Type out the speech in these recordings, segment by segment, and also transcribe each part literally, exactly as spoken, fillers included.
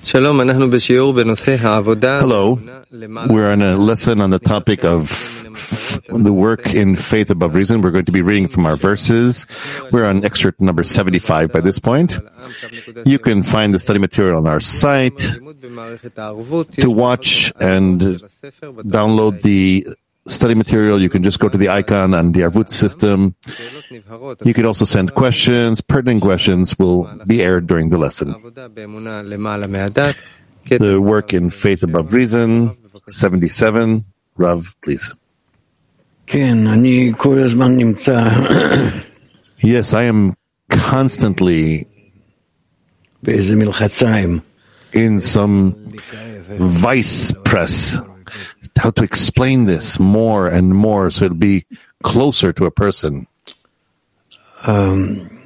Hello, we're on a lesson on the topic of the work in faith above reason. We're going to be reading from our verses. We're on excerpt number seventy-five by this point. You can find the study material on our site. To watch and download the study material, you can just go to the icon on the Arvut system. You can also send questions. Pertinent questions will be aired during the lesson. The work in faith above reason, seventy-seven. Rav, please. Yes, I am constantly in some vice press. How to explain this more and more so it'll be closer to a person. Um,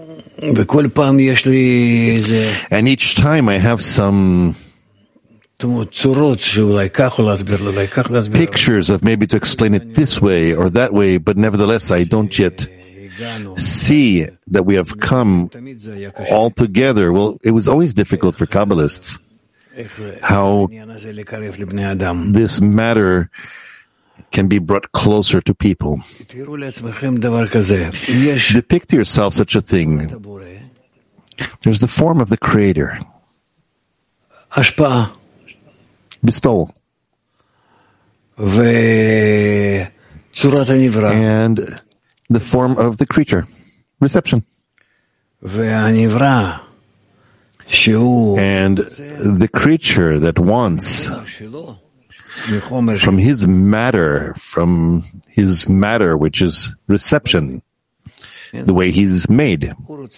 and each time I have some pictures of maybe to explain it this way or that way, but nevertheless I don't yet see that we have come all together. Well, it was always difficult for Kabbalists how this matter can be brought closer to people. Depict to yourself such a thing. There's the form of the Creator. Bestowal. And the form of the creature. Reception. And the creature that wants from his matter, from his matter, which is reception, the way he's made.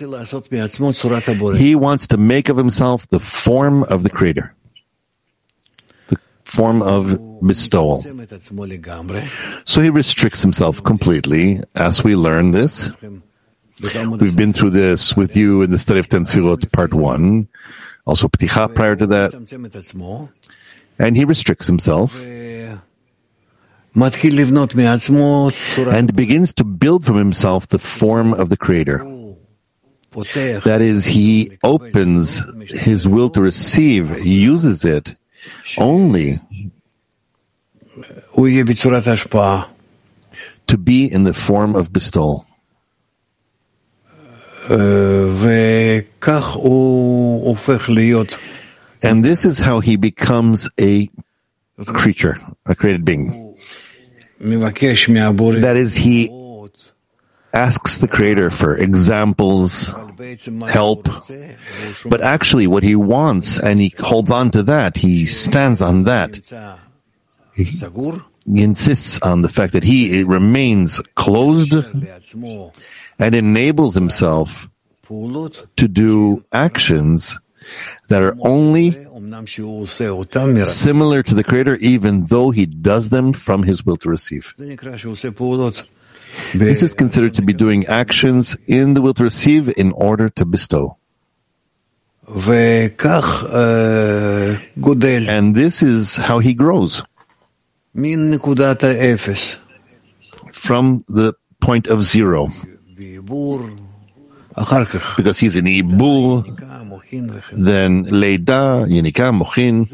He wants to make of himself the form of the Creator, the form of bestowal. So he restricts himself completely as we learn this. We've been through this with you in the study of Ten Sfirot, part one, also Pticha prior to that. And he restricts himself and begins to build from himself the form of the Creator. That is, he opens his will to receive, he uses it only to be in the form of bestowal. And this is how he becomes a creature, a created being. That is, he asks the Creator for examples, help, but actually what he wants, and he holds on to that, he stands on that. He, he insists on the fact that he remains closed and enables himself to do actions that are only similar to the Creator, even though he does them from his will to receive. This is considered to be doing actions in the will to receive in order to bestow. And this is how he grows. From the point of zero. Because he's in Ibur, then Leida, Yenika, Mochin.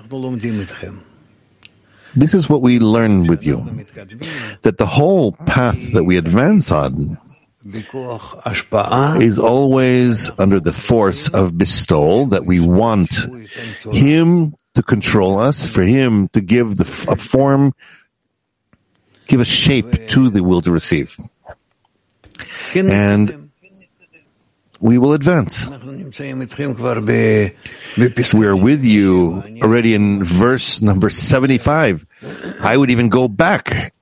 This is what we learn with you. That the whole path that we advance on is always under the force of bestowal, that we want him to control us, for him to give the, a form, give a shape to the will to receive. And we will advance. We are with you already in verse number seventy-five. I would even go back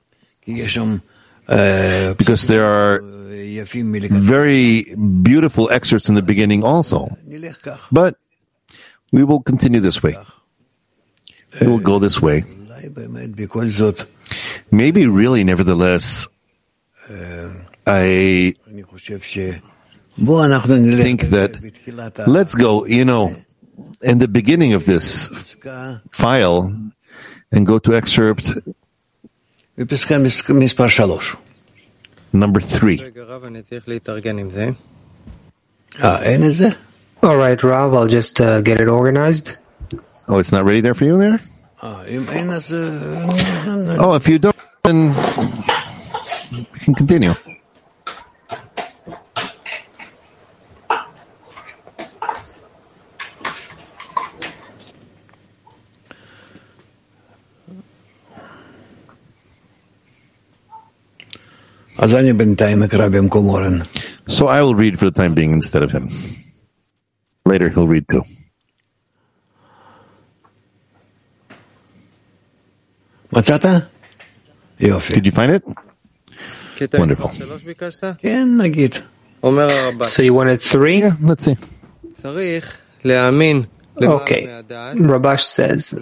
because there are very beautiful excerpts in the beginning also. But we will continue this way. We will go this way. Maybe really, nevertheless, I think that let's go, you know, in the beginning of this file and go to excerpt number three. All right, Rav, I'll just uh, get it organized. Oh, it's not ready there for you there? Oh, if you don't, then we can continue. So I will read for the time being instead of him. Later he'll read too. Did you find it? Wonderful. So you wanted three? Yeah, let's see. Okay. Rabash says,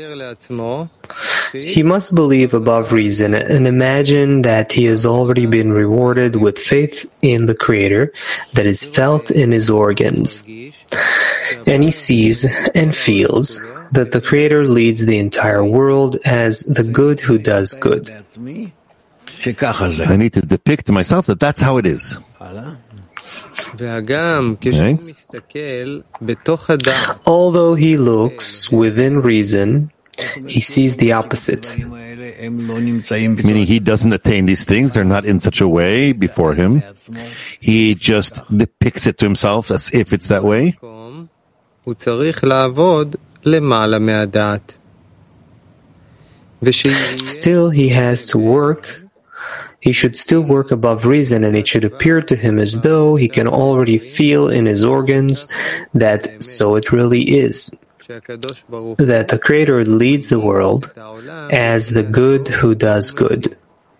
he must believe above reason and imagine that he has already been rewarded with faith in the Creator that is felt in his organs. And he sees and feels that the Creator leads the entire world as the good who does good. I need to depict to myself that that's how it is. Okay. Although he looks within reason, he sees the opposite. Meaning he doesn't attain these things, they're not in such a way before him. He just depicts it to himself as if it's that way. Still, he has to work. He should still work above reason, and it should appear to him as though he can already feel in his organs that so it really is, that the Creator leads the world as the good who does good.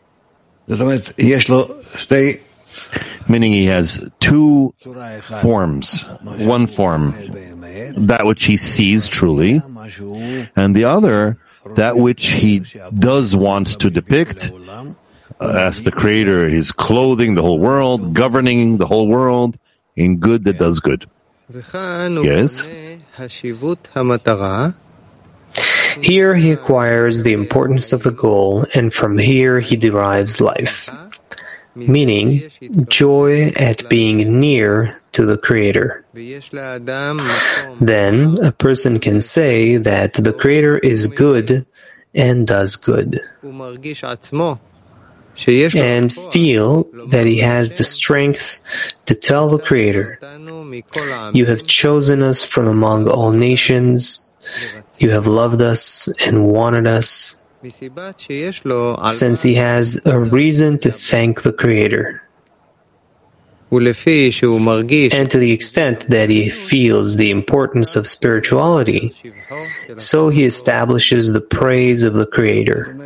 Meaning he has two forms. One form, that which he sees truly, and the other, that which he does want to depict, as the Creator, his clothing the whole world, governing the whole world in good that does good. Yes. Here he acquires the importance of the goal, and from here he derives life, meaning joy at being near to the Creator. Then a person can say that the Creator is good and does good, and feel that he has the strength to tell the Creator, you have chosen us from among all nations, you have loved us and wanted us, since he has a reason to thank the Creator. And to the extent that he feels the importance of spirituality, so he establishes the praise of the Creator.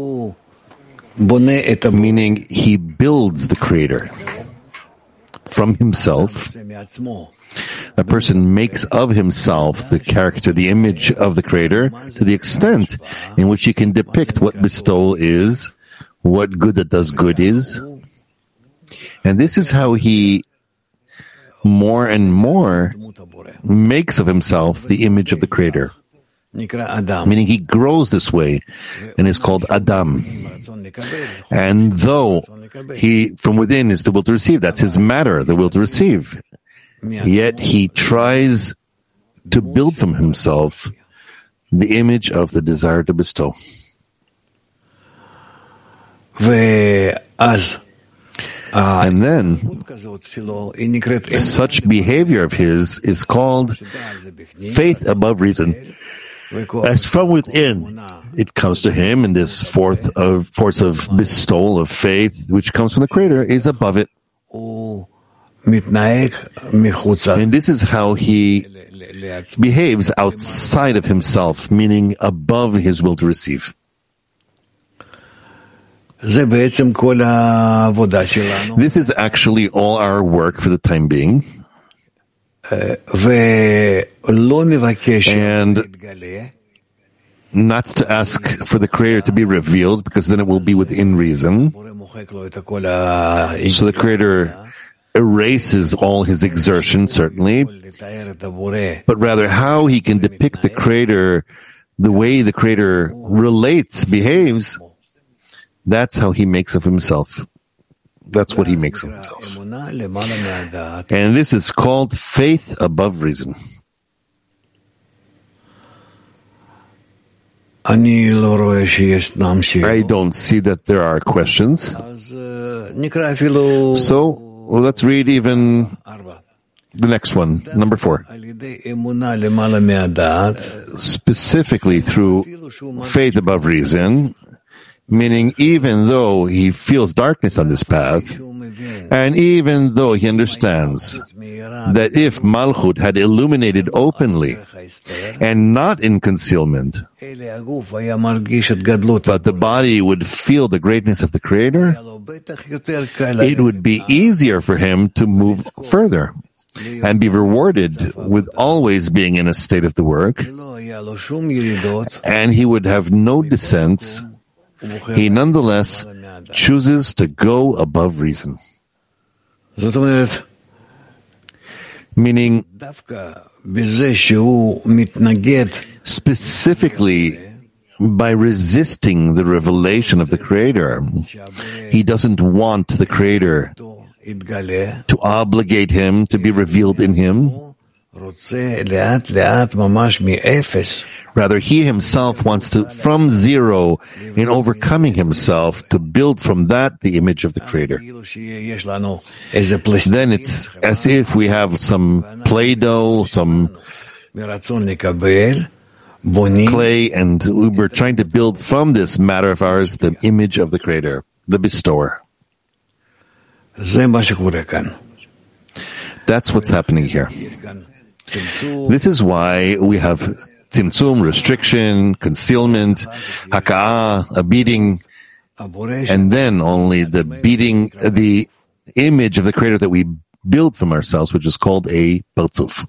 Meaning he builds the Creator from himself. A person makes of himself the character, the image of the Creator, to the extent in which he can depict what bestowal is, what good that does good is. And this is how he more and more makes of himself the image of the Creator. Meaning he grows this way and is called Adam. And though he from within is the will to receive, that's his matter, the will to receive, yet he tries to build from himself the image of the desire to bestow. And then such behavior of his is called faith above reason. As from within, it comes to him, and this fourth of, force of bestowal of faith, which comes from the Creator, is above it. And this is how he behaves outside of himself, meaning above his will to receive. This is actually all our work for the time being. And not to ask for the Creator to be revealed, because then it will be within reason. So the Creator erases all his exertion, certainly, but rather how he can depict the Creator, the way the Creator relates, behaves, that's how he makes of himself. That's what he makes of himself. And this is called faith above reason. I don't see that there are questions. So well, let's read even the next one, number four. Specifically through faith above reason, meaning even though he feels darkness on this path, and even though he understands that if Malchut had illuminated openly and not in concealment, but the body would feel the greatness of the Creator, it would be easier for him to move further and be rewarded with always being in a state of the work, and he would have no descents. He nonetheless chooses to go above reason. Meaning, specifically by resisting the revelation of the Creator, he doesn't want the Creator to obligate him to be revealed in him. Rather, he himself wants to, from zero, in overcoming himself, to build from that the image of the Creator. Then it's as if we have some Play-Doh, some clay, and we're trying to build from this matter of ours the image of the Creator, the bestower. That's what's happening here. This is why we have tzimtzum, restriction, concealment, haka'ah, a beating, and then only the beating, the image of the Creator that we build from ourselves, which is called a partzuf.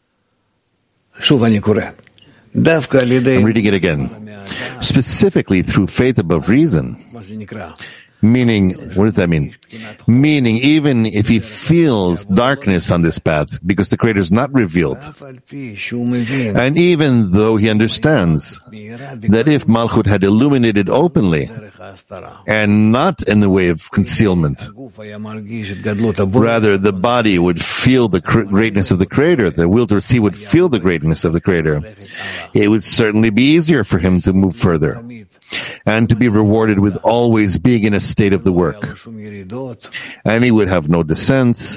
I'm reading it again. Specifically through faith above reason. Meaning, what does that mean? Meaning, even if he feels darkness on this path, because the Creator is not revealed, and even though he understands that if Malchut had illuminated openly, and not in the way of concealment, rather the body would feel the greatness of the Creator, the will to receive would feel the greatness of the Creator, it would certainly be easier for him to move further, and to be rewarded with always being in a state of the work. And he would have no descents.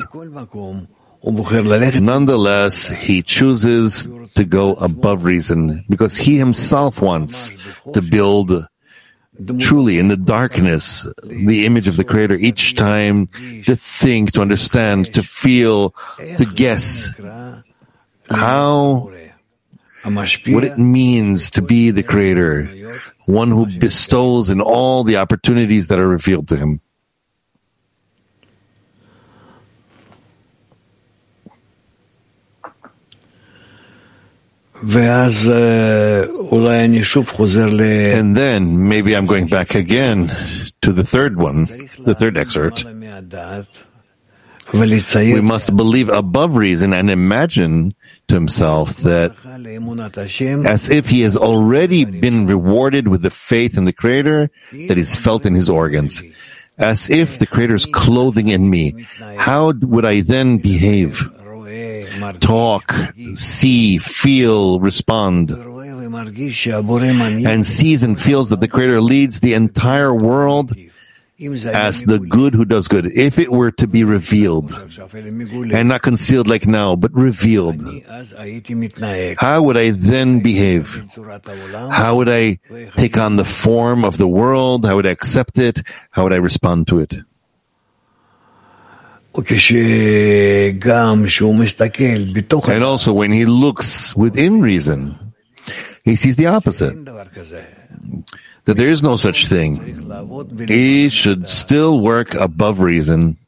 Nonetheless, he chooses to go above reason, because he himself wants to build truly in the darkness the image of the Creator each time, to think, to understand, to feel, to guess how, what it means to be the Creator, one who bestows in all the opportunities that are revealed to him. And then, maybe I'm going back again to the third one, the third excerpt. We must believe above reason and imagine to himself that as if he has already been rewarded with the faith in the Creator that is felt in his organs, as if the Creator is clothing in me. How would I then behave, talk, see, feel, respond, and sees and feels that the Creator leads the entire world as the good who does good? If it were to be revealed, and not concealed like now, but revealed, how would I then behave? How would I take on the form of the world? How would I accept it? How would I respond to it? And also, when he looks within reason, he sees the opposite, that there is no such thing. He should still work above reason,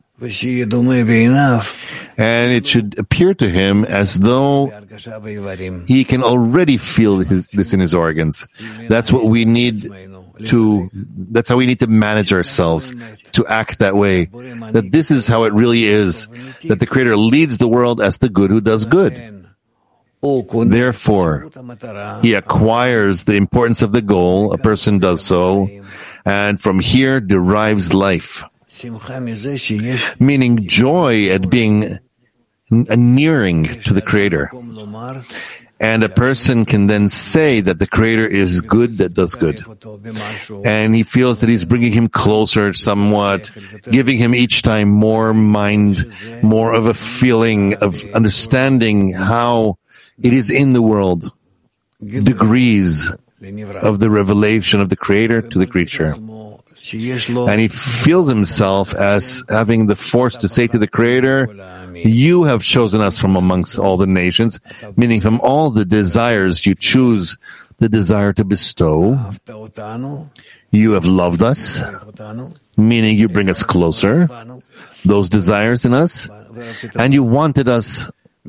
and it should appear to him as though he can already feel his, this in his organs. That's what we need to, that's how we need to manage ourselves, to act that way. That this is how it really is, that the Creator leads the world as the good who does good. Therefore, he acquires the importance of the goal, a person does so, and from here derives life. meaning joy at being nearing to the Creator. And a person can then say that the Creator is good that does good. And he feels that he's bringing him closer somewhat, giving him each time more mind, more of a feeling of understanding how it is in the world, degrees of the revelation of the Creator to the creature. And he feels himself as having the force to say to the Creator, you have chosen us from amongst all the nations, meaning from all the desires you choose the desire to bestow. You have loved us, meaning you bring us closer, those desires in us, and you wanted us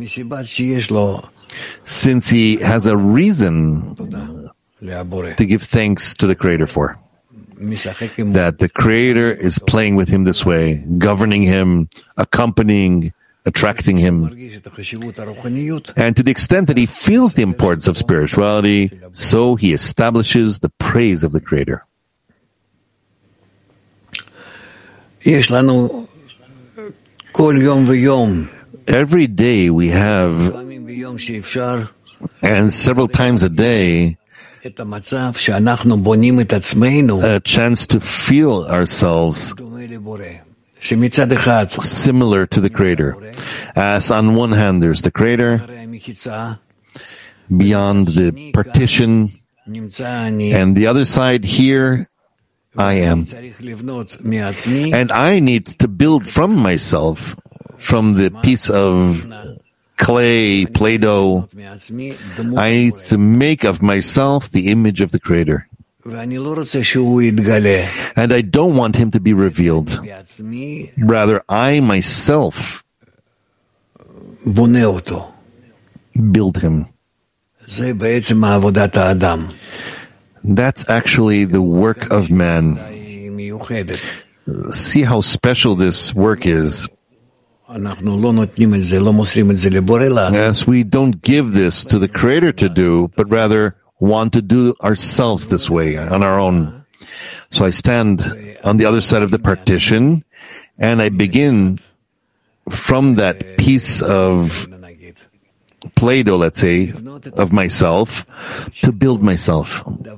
since he has a reason to give thanks to the Creator for. That the Creator is playing with him this way, governing him, accompanying, attracting him. And to the extent that he feels the importance of spirituality, so he establishes the praise of the Creator. Every day we have, and several times a day, a chance to feel ourselves similar to the Creator. As on one hand there's the Creator, beyond the partition, and the other side here, I am. And I need to build from myself, from the piece of clay, Play-Doh, I need to make of myself the image of the Creator. And I don't want him to be revealed. Rather, I myself build him. That's actually the work of man. See how special this work is. Yes, we don't give this to the Creator to do, but rather want to do ourselves this way, on our own. So I stand on the other side of the partition, and I begin from that piece of Play-Doh, let's say, of myself, to build myself,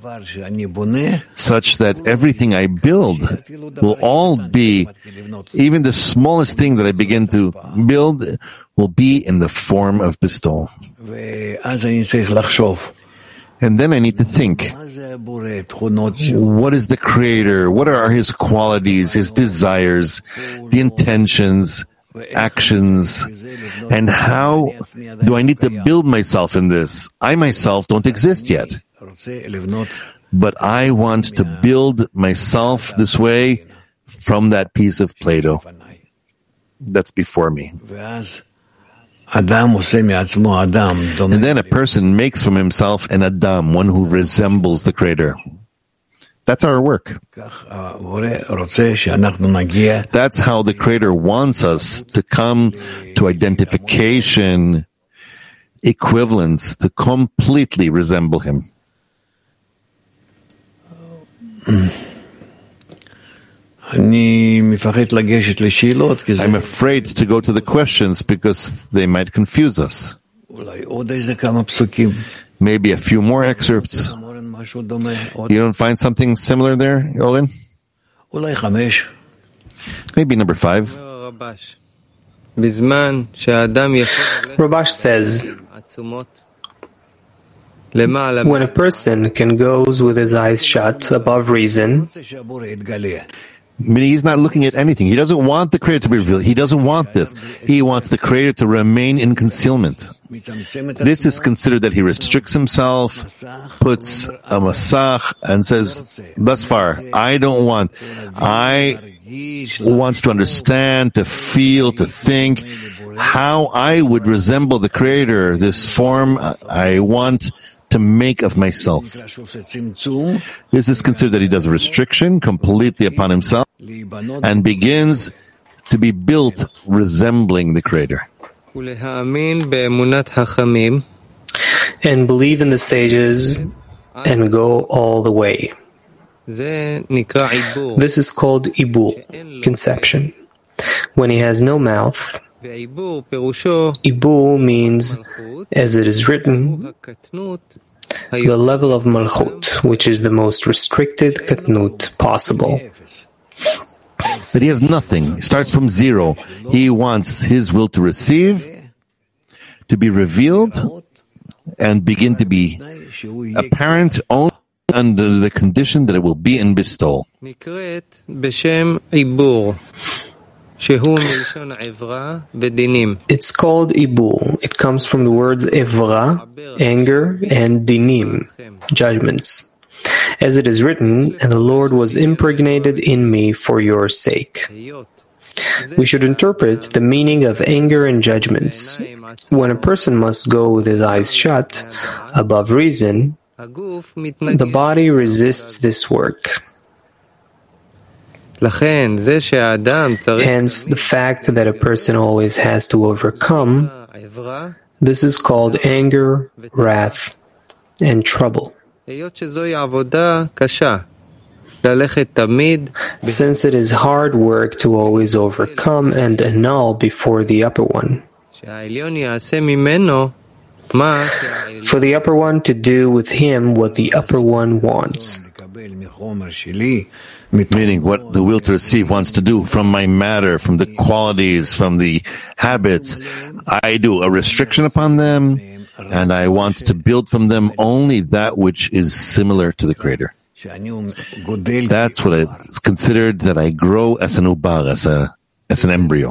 such that everything I build will all be, even the smallest thing that I begin to build, will be in the form of bestowal. And then I need to think, what is the Creator? What are his qualities, his desires, the intentions, actions, and how do I need to build myself in this? I myself don't exist yet, but I want to build myself this way from that piece of Play-Doh that's before me. And then a person makes from himself an Adam, one who resembles the Creator. That's our work. That's how the Creator wants us to come to identification, equivalence, to completely resemble Him. I'm afraid to go to the questions because they might confuse us. Maybe a few more excerpts. You don't find something similar there, Olin? Maybe number five. Rabash says, when a person can goes with his eyes shut above reason, meaning he's not looking at anything. He doesn't want the Creator to be revealed. He doesn't want this. He wants the Creator to remain in concealment. This is considered that he restricts himself, puts a masach, and says, thus far, I don't want. I want to understand, to feel, to think how I would resemble the Creator, this form I want to make of myself. This is considered that he does a restriction completely upon himself and begins to be built resembling the Creator. And believe in the sages and go all the way. This is called ibur, conception. When he has no mouth, ibur means, as it is written, the level of malchut, which is the most restricted katnut possible. That he has nothing. He starts from zero. He wants his will to receive, to be revealed, and begin to be apparent only under the condition that it will be in bestowal. It's called ibur. It comes from the words evra, anger, and dinim, judgments. As it is written, and the Lord was impregnated in me for your sake. We should interpret the meaning of anger and judgments. When a person must go with his eyes shut, above reason, the body resists this work. Hence, the fact that a person always has to overcome, this is called anger, wrath, and trouble. Since it is hard work to always overcome and annul before the upper one. For the upper one to do with him what the upper one wants. Meaning what the will to receive wants to do from my matter, from the qualities, from the habits. I do a restriction upon them, and I want to build from them only that which is similar to the Creator. That's what it's considered, that I grow as an ubar, as a as an embryo.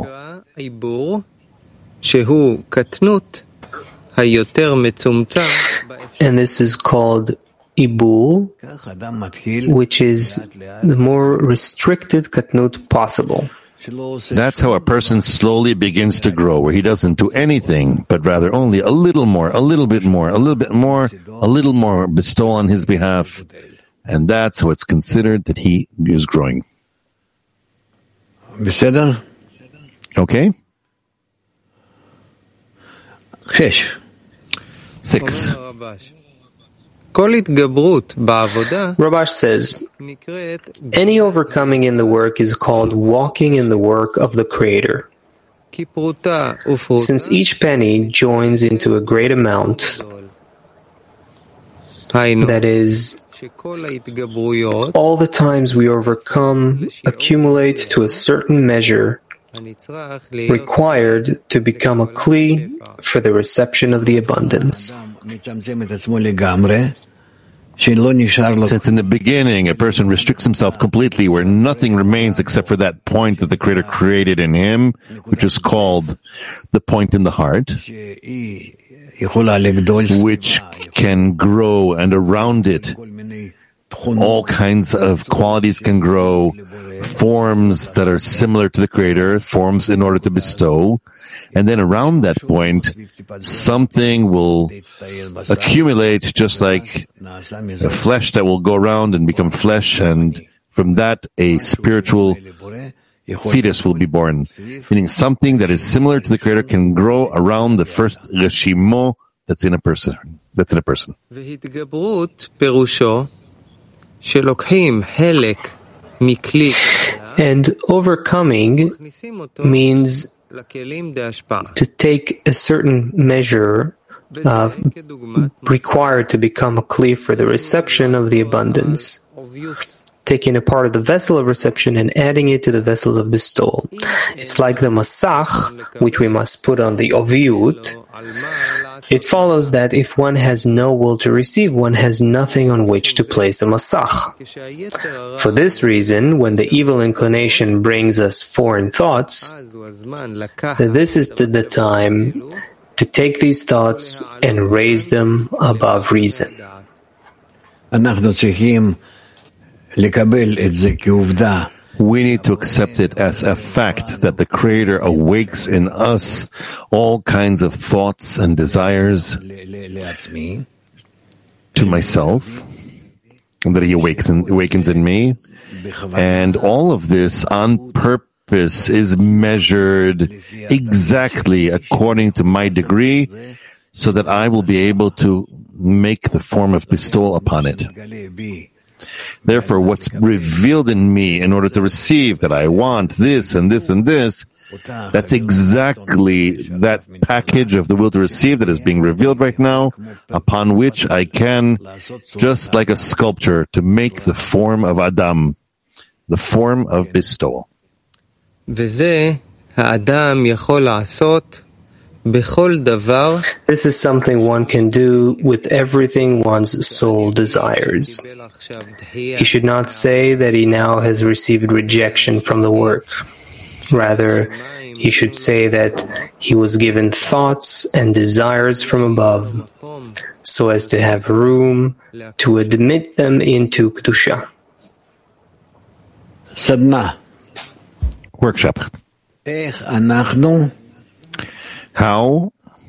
And this is called ibur, which is the more restricted katnut possible. That's how a person slowly begins to grow, where he doesn't do anything, but rather only a little more, a little bit more, a little bit more, a little more bestow on his behalf. And that's how it's considered that he is growing. Okay? Six. Rabash says, any overcoming in the work is called walking in the work of the Creator. Since each penny joins into a great amount, that is, all the times we overcome accumulate to a certain measure required to become a kli for the reception of the abundance. Since in the beginning a person restricts himself completely, where nothing remains except for that point that the Creator created in him, which is called the point in the heart, which can grow, and around it all kinds of qualities can grow, forms that are similar to the Creator, forms in order to bestow, and then around that point, something will accumulate, just like a flesh that will go around and become flesh, and from that a spiritual fetus will be born. Meaning something that is similar to the Creator can grow around the first reshimo that's in a person. That's in a person. And overcoming means to take a certain measure uh, required to become a kli for the reception of the abundance, taking a part of the vessel of reception and adding it to the vessel of bestowal. It's like the masach, which we must put on the oviyut. It follows that if one has no will to receive, one has nothing on which to place the masach. For this reason, when the evil inclination brings us foreign thoughts, this is the time to take these thoughts and raise them above reason. We need to accept it as a fact that the Creator awakes in us all kinds of thoughts and desires to myself, and that He awakens in, awakens in me. And all of this on purpose is measured exactly according to my degree, so that I will be able to make the form of bestowal upon it. Therefore, what's revealed in me in order to receive that I want this and this and this, that's exactly that package of the will to receive that is being revealed right now, upon which I can, just like a sculpture, to make the form of Adam, the form of bestowal. וזה האדם יכול לעשות בכל דבר. This is something one can do with everything one's soul desires. He should not say that he now has received rejection from the work. Rather, he should say that he was given thoughts and desires from above, so as to have room to admit them into Kedusha. Sadna. Workshop. How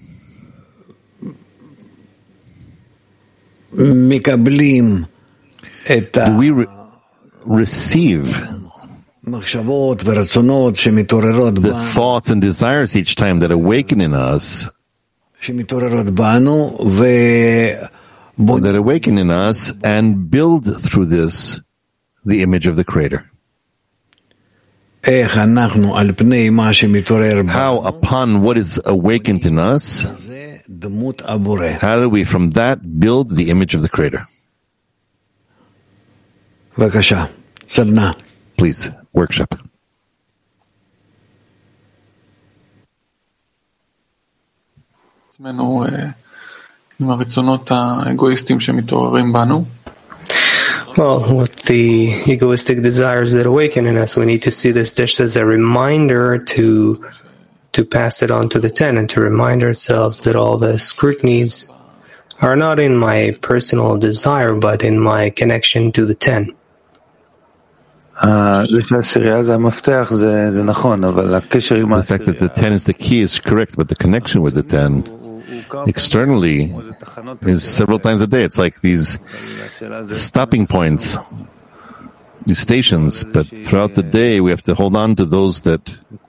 do we re- receive the thoughts and desires each time that awaken in us, that awaken in us, and build through this the image of the Creator? How, upon what is awakened in us, how do we from that build the image of the Creator? Please, workshop. Well, with the egoistic desires that awaken in us, we need to see this dish as a reminder to to pass it on to the ten and to remind ourselves that all the scrutinies are not in my personal desire, but in my connection to the ten. The fact that the ten is the key is correct, but the connection with the ten externally is several times a day. It's like these stopping points, these stations, but throughout the day we have to hold on to those that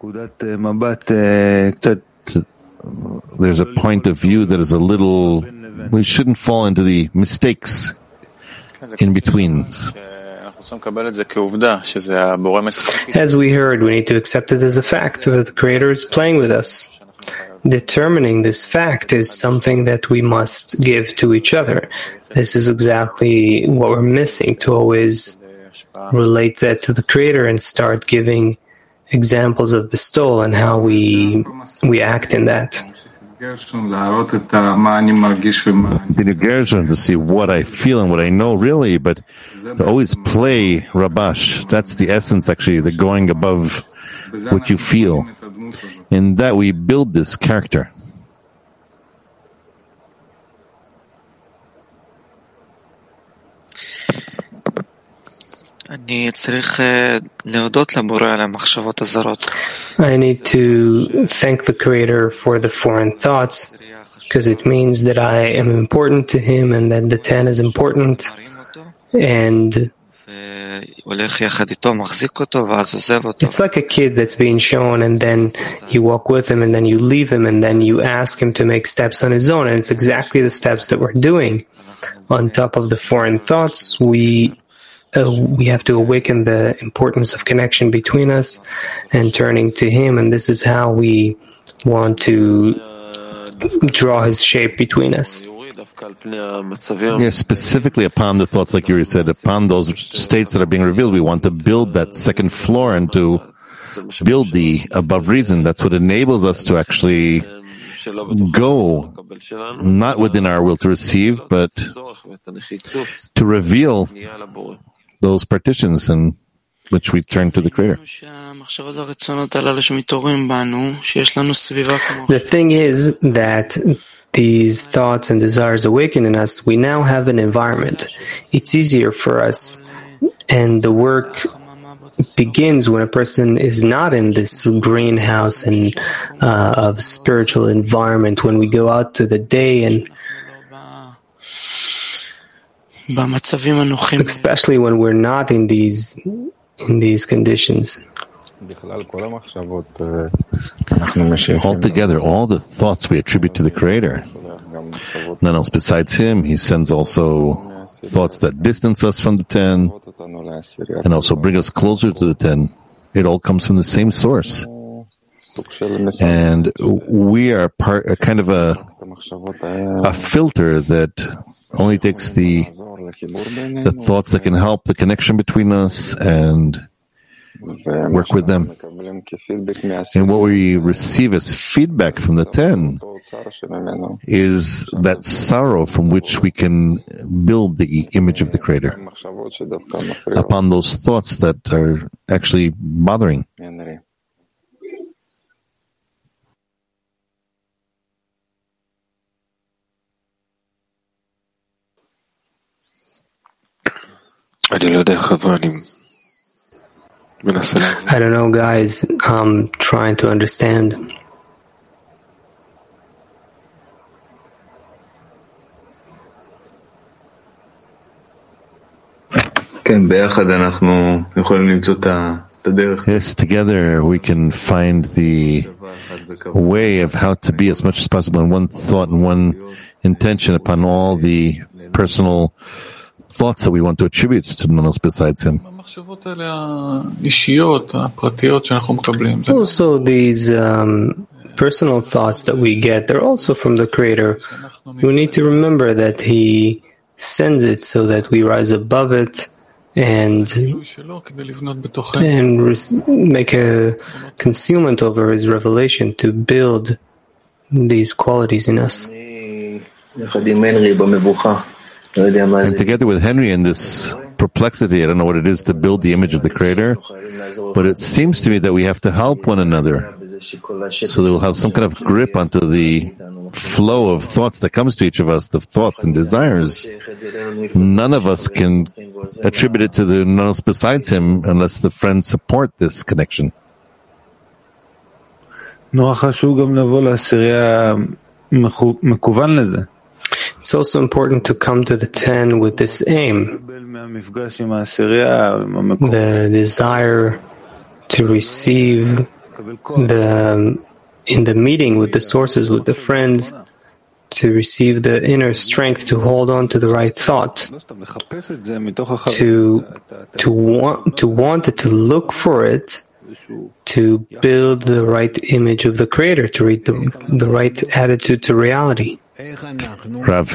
to, there's a point of view that is a little, we shouldn't fall into the mistakes in between. As we heard, we need to accept it as a fact that the Creator is playing with us. Determining this fact is something that we must give to each other. This is exactly what we're missing, to always relate that to the Creator and start giving examples of bestowal and how we we act in that. To see what I feel and what I know really, but to always play Rabash, that's the essence actually, the going above what you feel. In that we build this character. I need to thank the Creator for the foreign thoughts, because it means that I am important to Him and that the ten is important, and it's like a kid that's being shown and then you walk with him and then you leave him and then you ask him to make steps on his own, and it's exactly the steps that we're doing. On top of the foreign thoughts, we uh, we have to awaken the importance of connection between us and turning to Him, and this is how we want to draw His shape between us. Yeah, specifically upon the thoughts, like Yuri said, upon those states that are being revealed, we want to build that second floor and to build the above reason. That's what enables us to actually go, not within our will to receive, but to reveal those partitions in which we turn to the Creator. The thing is that these thoughts and desires awaken in us, we now have an environment. It's easier for us, and the work begins when a person is not in this greenhouse and uh, of spiritual environment, when we go out to the day, and especially when we're not in these in these conditions. Altogether, all the thoughts we attribute to the Creator. None else besides Him. He sends also thoughts that distance us from the ten, and also bring us closer to the ten. It all comes from the same source. And we are part, a kind of a, a filter that only takes the, the thoughts that can help the connection between us and work with them. And what we receive as feedback from the ten is that sorrow from which we can build the image of the Creator upon those thoughts that are actually bothering. I don't know, guys. I'm trying to understand. Yes, together we can find the way of how to be as much as possible in one thought and one intention upon all the personal thoughts that we want to attribute to no one else besides Him. Also, these um, personal thoughts that we get, they're also from the Creator. We need to remember that He sends it so that we rise above it and and make a concealment over His revelation to build these qualities in us. And together with Henry in this perplexity, I don't know what it is to build the image of the Creator, but it seems to me that we have to help one another so that we'll have some kind of grip onto the flow of thoughts that comes to each of us, the thoughts and desires. None of us can attribute it to the none else besides Him unless the friends support this connection. It's also important to come to the ten with this aim, the desire to receive the in the meeting with the sources, with the friends, to receive the inner strength to hold on to the right thought, to to want to want it, to look for it, to build the right image of the Creator, to read the the right attitude to reality. Rav,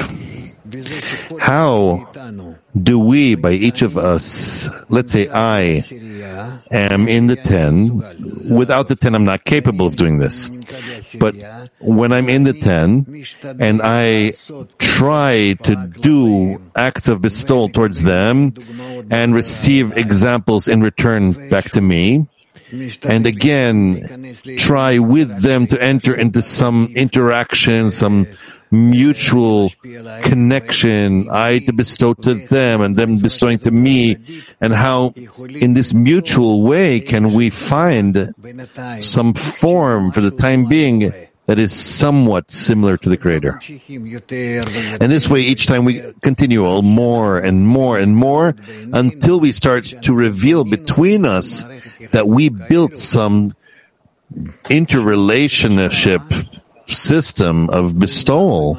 how do we, by each of us, let's say I am in the ten, without the ten I'm not capable of doing this, but when I'm in the ten and I try to do acts of bestowal towards them and receive examples in return back to me, and again try with them to enter into some interaction, some mutual connection, I to bestow to them and them bestowing to me, and how in this mutual way can we find some form for the time being that is somewhat similar to the Creator. And this way each time we continue all more and more and more until we start to reveal between us that we built some interrelationship system of bestowal,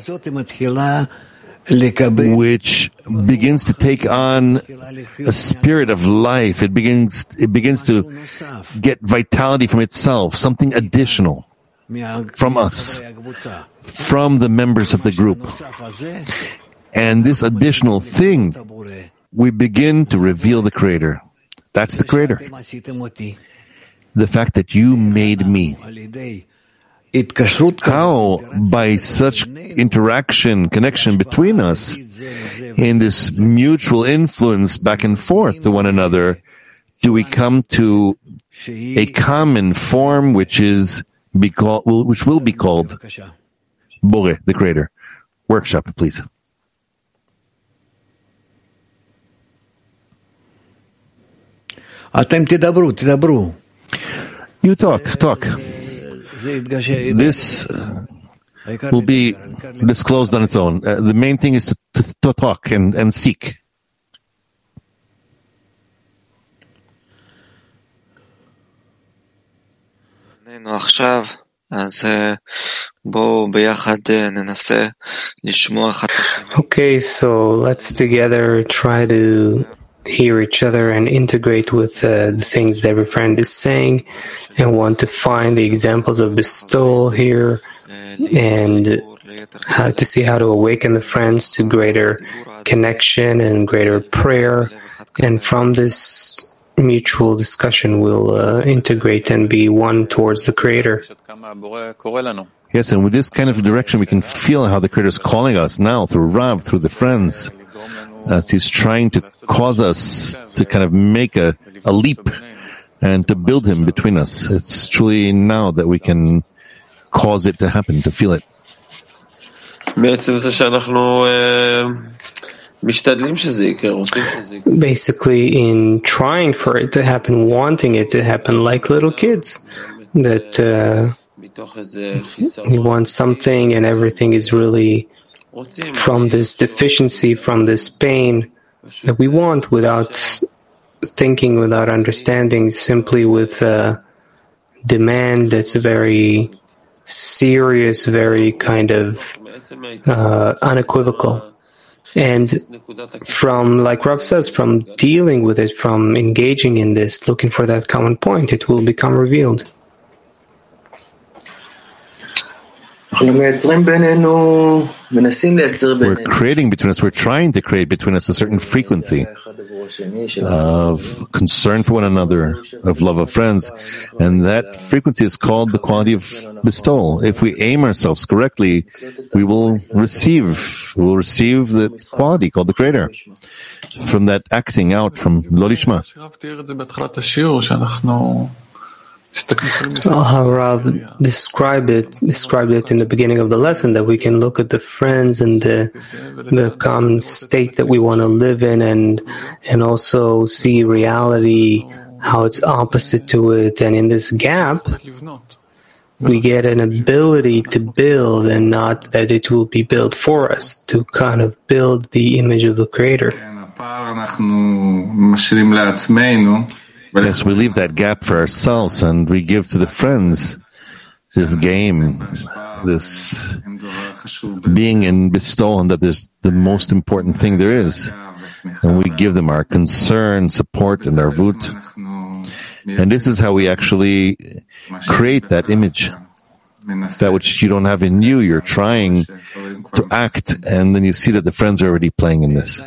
which begins to take on a spirit of life. It begins, it begins to get vitality from itself, something additional from us, from the members of the group. And this additional thing, we begin to reveal the Creator. That's the Creator. The fact that you made me. How, by such interaction, connection between us, in this mutual influence back and forth to one another, do we come to a common form which is be called, which will be called Boreh, the Creator? Workshop, please. You talk, talk. This uh, will be disclosed on its own. Uh, the main thing is to, to, to talk and, and seek. Now Okay, so let's together try to hear each other and integrate with uh, the things that every friend is saying, and want to find the examples of bestowal here, and how to see how to awaken the friends to greater connection and greater prayer. And from this mutual discussion, we'll uh, integrate and be one towards the Creator. Yes, and with this kind of direction, we can feel how the Creator is calling us now through Rav, through the friends, as He's trying to cause us to kind of make a, a leap and to build Him between us. It's truly now that we can cause it to happen, to feel it. Basically, in trying for it to happen, wanting it to happen, like little kids, that uh, you want something and everything is really from this deficiency, from this pain that we want without thinking, without understanding, simply with a demand that's very serious, very kind of uh, unequivocal. And from, like Rav says, from dealing with it, from engaging in this, looking for that common point, it will become revealed. We're creating between us, we're trying to create between us a certain frequency of concern for one another, of love of friends, and that frequency is called the quality of bestowal. If we aim ourselves correctly, we will receive, we will receive the quality called the Creator from that acting out from Lo Lishma. How Rav described it, described it in the beginning of the lesson, that we can look at the friends and the the common state that we want to live in, and and also see reality, how it's opposite to it, and in this gap, we get an ability to build, and not that it will be built for us, to kind of build the image of the Creator. Yes, we leave that gap for ourselves and we give to the friends this game, this being in bestowal, and that there's the most important thing there is. And we give them our concern, support, and our vut. And this is how we actually create that image. That which you don't have in you, you're trying to act, and then you see that the friends are already playing in this.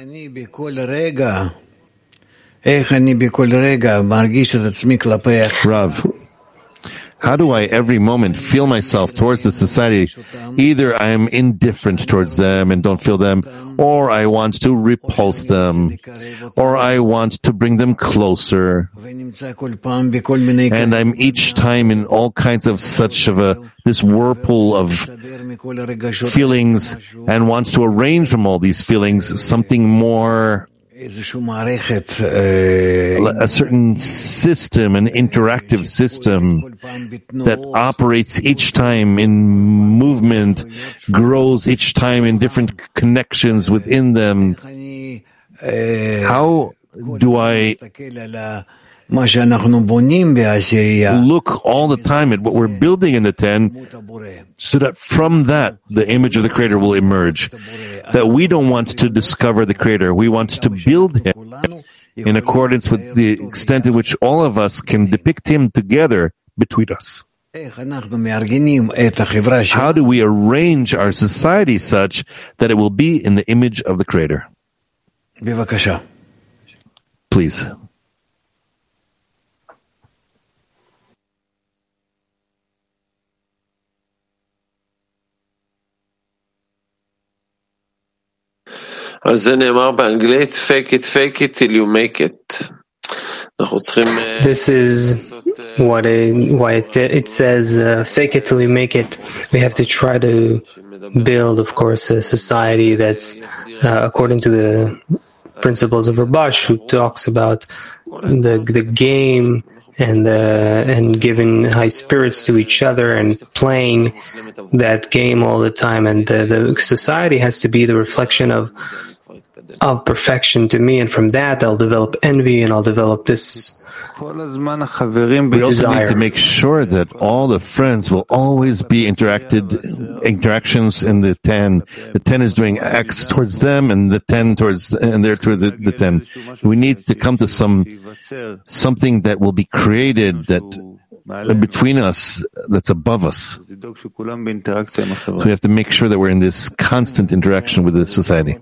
Rav, how do I every moment feel myself towards the society? Either I am indifferent towards them and don't feel them, or I want to repulse them, or I want to bring them closer. And I'm each time in all kinds of such of a, this whirlpool of feelings, and want to arrange from all these feelings something more, a certain system, an interactive system that operates each time in movement, grows each time in different connections within them. How do I look all the time at what we're building in the ten, so that from that the image of the Creator will emerge? That we don't want to discover the Creator, we want to build Him in accordance with the extent in which all of us can depict Him together between us. How do we arrange our society such that it will be in the image of the Creator? Please. This is what it, why it, it says, uh, fake it till you make it. We have to try to build, of course, a society that's uh, according to the principles of Rabash, who talks about the the game and the, and giving high spirits to each other and playing that game all the time. And the, the society has to be the reflection of of perfection to me, and from that I'll develop envy, and I'll develop this We also need to make sure that all the friends will always be interacted, interactions in the ten. The ten is doing X towards them, and the ten towards, and they're toward the, the ten. We need to come to some, something that will be created that between us, that's above us. So we have to make sure that we're in this constant interaction with the society.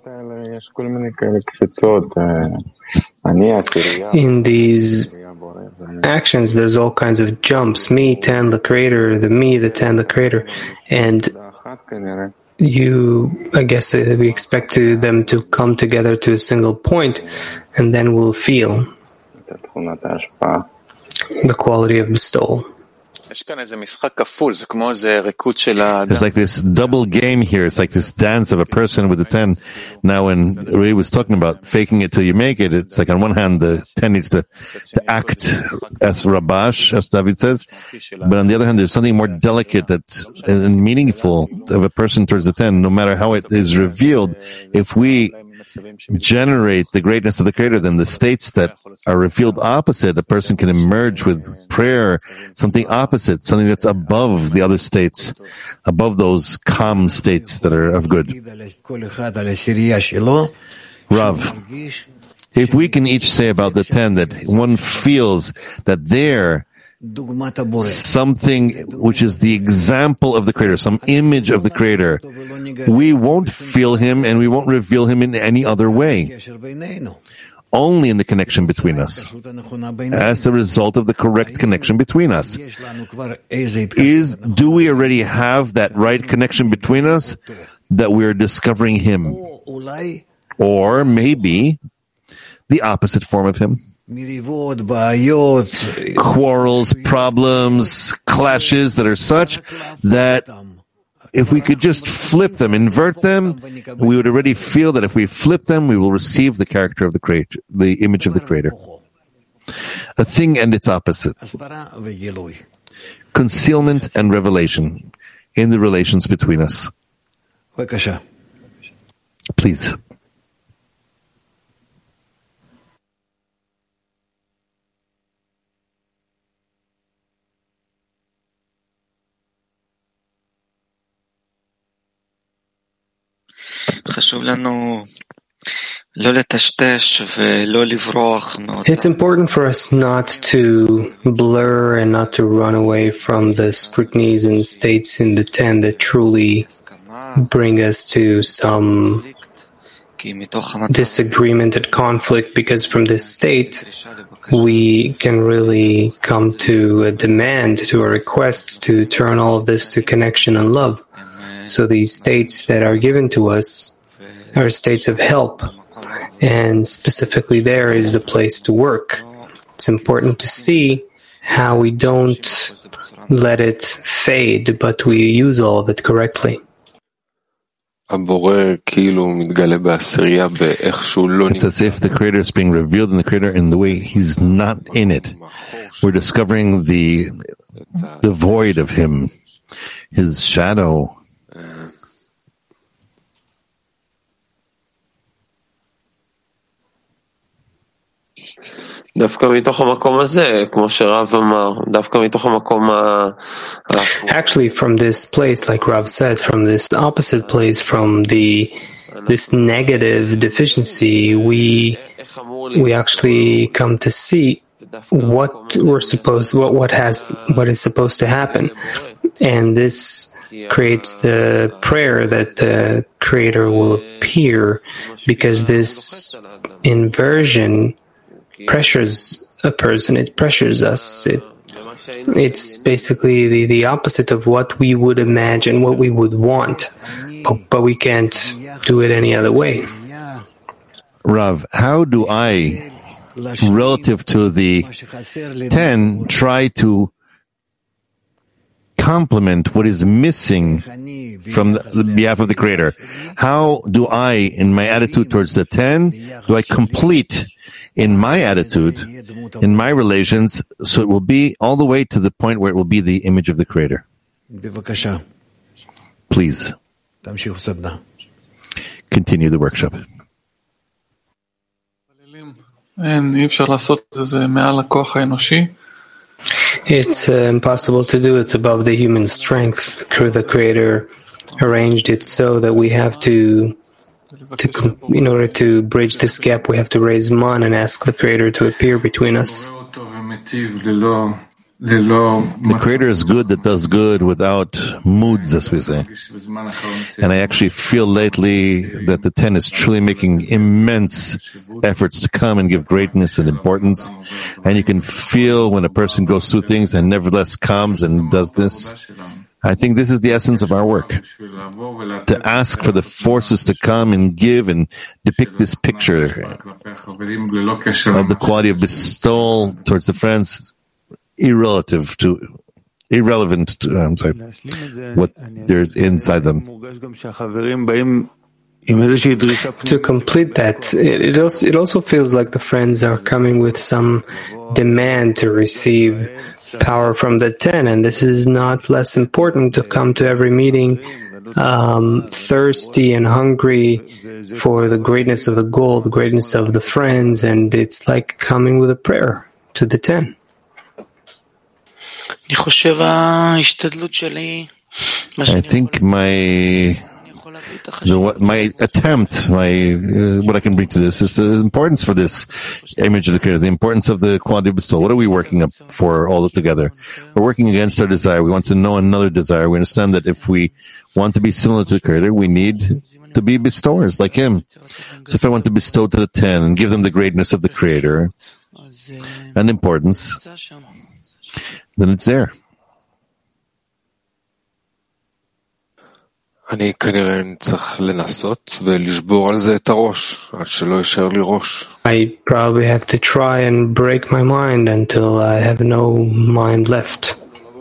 In these actions, there's all kinds of jumps. Me, ten, the creator, the me, the ten, the creator. And you, I guess uh, we expect to, them to come together to a single point, and then we'll feel the quality of bestowal. There's like this double game here. It's like this dance of a person with the ten. Now, when Ray was talking about faking it till you make it, it's like on one hand the ten needs to, to act as Rabash, as David says, but on the other hand there's something more delicate that and meaningful of a person towards the ten. No matter how it is revealed, if we generate the greatness of the Creator, then the states that are revealed opposite, a person can emerge with prayer, something opposite, something that's above the other states, above those calm states that are of good. Rav, if we can each say about the ten that one feels that they're something which is the example of the Creator, some image of the Creator, we won't feel Him and we won't reveal Him in any other way, only in the connection between us, as a result of the correct connection between us. Is, do we already have that right connection between us that we are discovering Him? Or maybe the opposite form of Him? Quarrels, problems, clashes that are such that if we could just flip them, invert them, we would already feel that if we flip them, we will receive the character of the Creator, the image of the Creator. A thing and its opposite. Concealment and revelation in the relations between us. Please. It's important for us not to blur and not to run away from the scrutinies and states in the ten that truly bring us to some disagreement and conflict, because from this state we can really come to a demand, to a request to turn all of this to connection and love. So these states that are given to us are states of help, and specifically there is the place to work. It's important to see how we don't let it fade, but we use all of it correctly. It's as if the Creator is being revealed in the Creator in the way He's not in it. We're discovering the the void of Him, His shadow. Actually, from this place, like Rav said, from this opposite place, from the this negative deficiency, we we actually come to see what we're supposed, what what has, what is supposed to happen, and this creates the prayer that the Creator will appear, because this inversion pressures a person, it pressures us. It, it's basically the, the opposite of what we would imagine, what we would want, but, but we can't do it any other way. Rav, how do I, relative to the ten, try to complement what is missing from the, the behalf of the Creator? How do I, in my attitude towards the ten, do I complete in my attitude, in my relations, so it will be all the way to the point where it will be the image of the Creator? Please. Continue the workshop. It's uh, impossible to do. It's above the human strength. The Creator arranged it so that we have to, to, in order to bridge this gap, we have to raise man and ask the Creator to appear between us. The Creator is good that does good without moods, as we say. And I actually feel lately that the ten is truly making immense efforts to come and give greatness and importance. And you can feel when a person goes through things and nevertheless comes and does this. I think this is the essence of our work. To ask for the forces to come and give and depict this picture of the quality of bestowal towards the friends, irrelative to, irrelevant to, I'm sorry, what there's inside them. To complete that, it, it, also, it also feels like the friends are coming with some demand to receive power from the ten, and this is not less important to come to every meeting um, thirsty and hungry for the greatness of the goal, the greatness of the friends, and it's like coming with a prayer to the ten. I think my the, my attempt, my uh, what I can bring to this is the importance for this image of the Creator, the importance of the quality of bestowal. What are we working up for all together? We're working against our desire. We want to know another desire. We understand that if we want to be similar to the Creator, we need to be bestowers like Him. So if I want to bestow to the ten and give them the greatness of the Creator and importance, then it's there. אני כנראה צריך לנסות ולשבור על זה את הראש, עד שלא יישאר לי ראש. I probably have to try and break my mind until I have no mind left.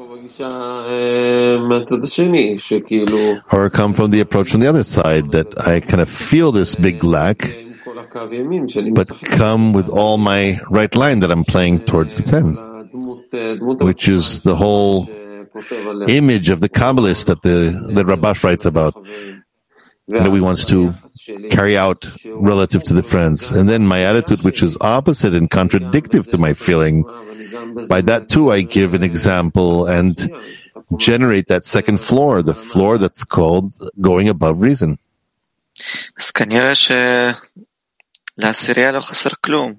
Or come from the approach from the other side, that I kind of feel this big lack, but come with all my right line that I'm playing towards the ten, which is the whole image of the Kabbalist that the that Rabash writes about, that we wants to carry out relative to the friends. And then my attitude, which is opposite and contradictive to my feeling, by that too I give an example and generate that second floor, the floor that's called going above reason. אז כנראה שלעשירייה לא חסר כלום.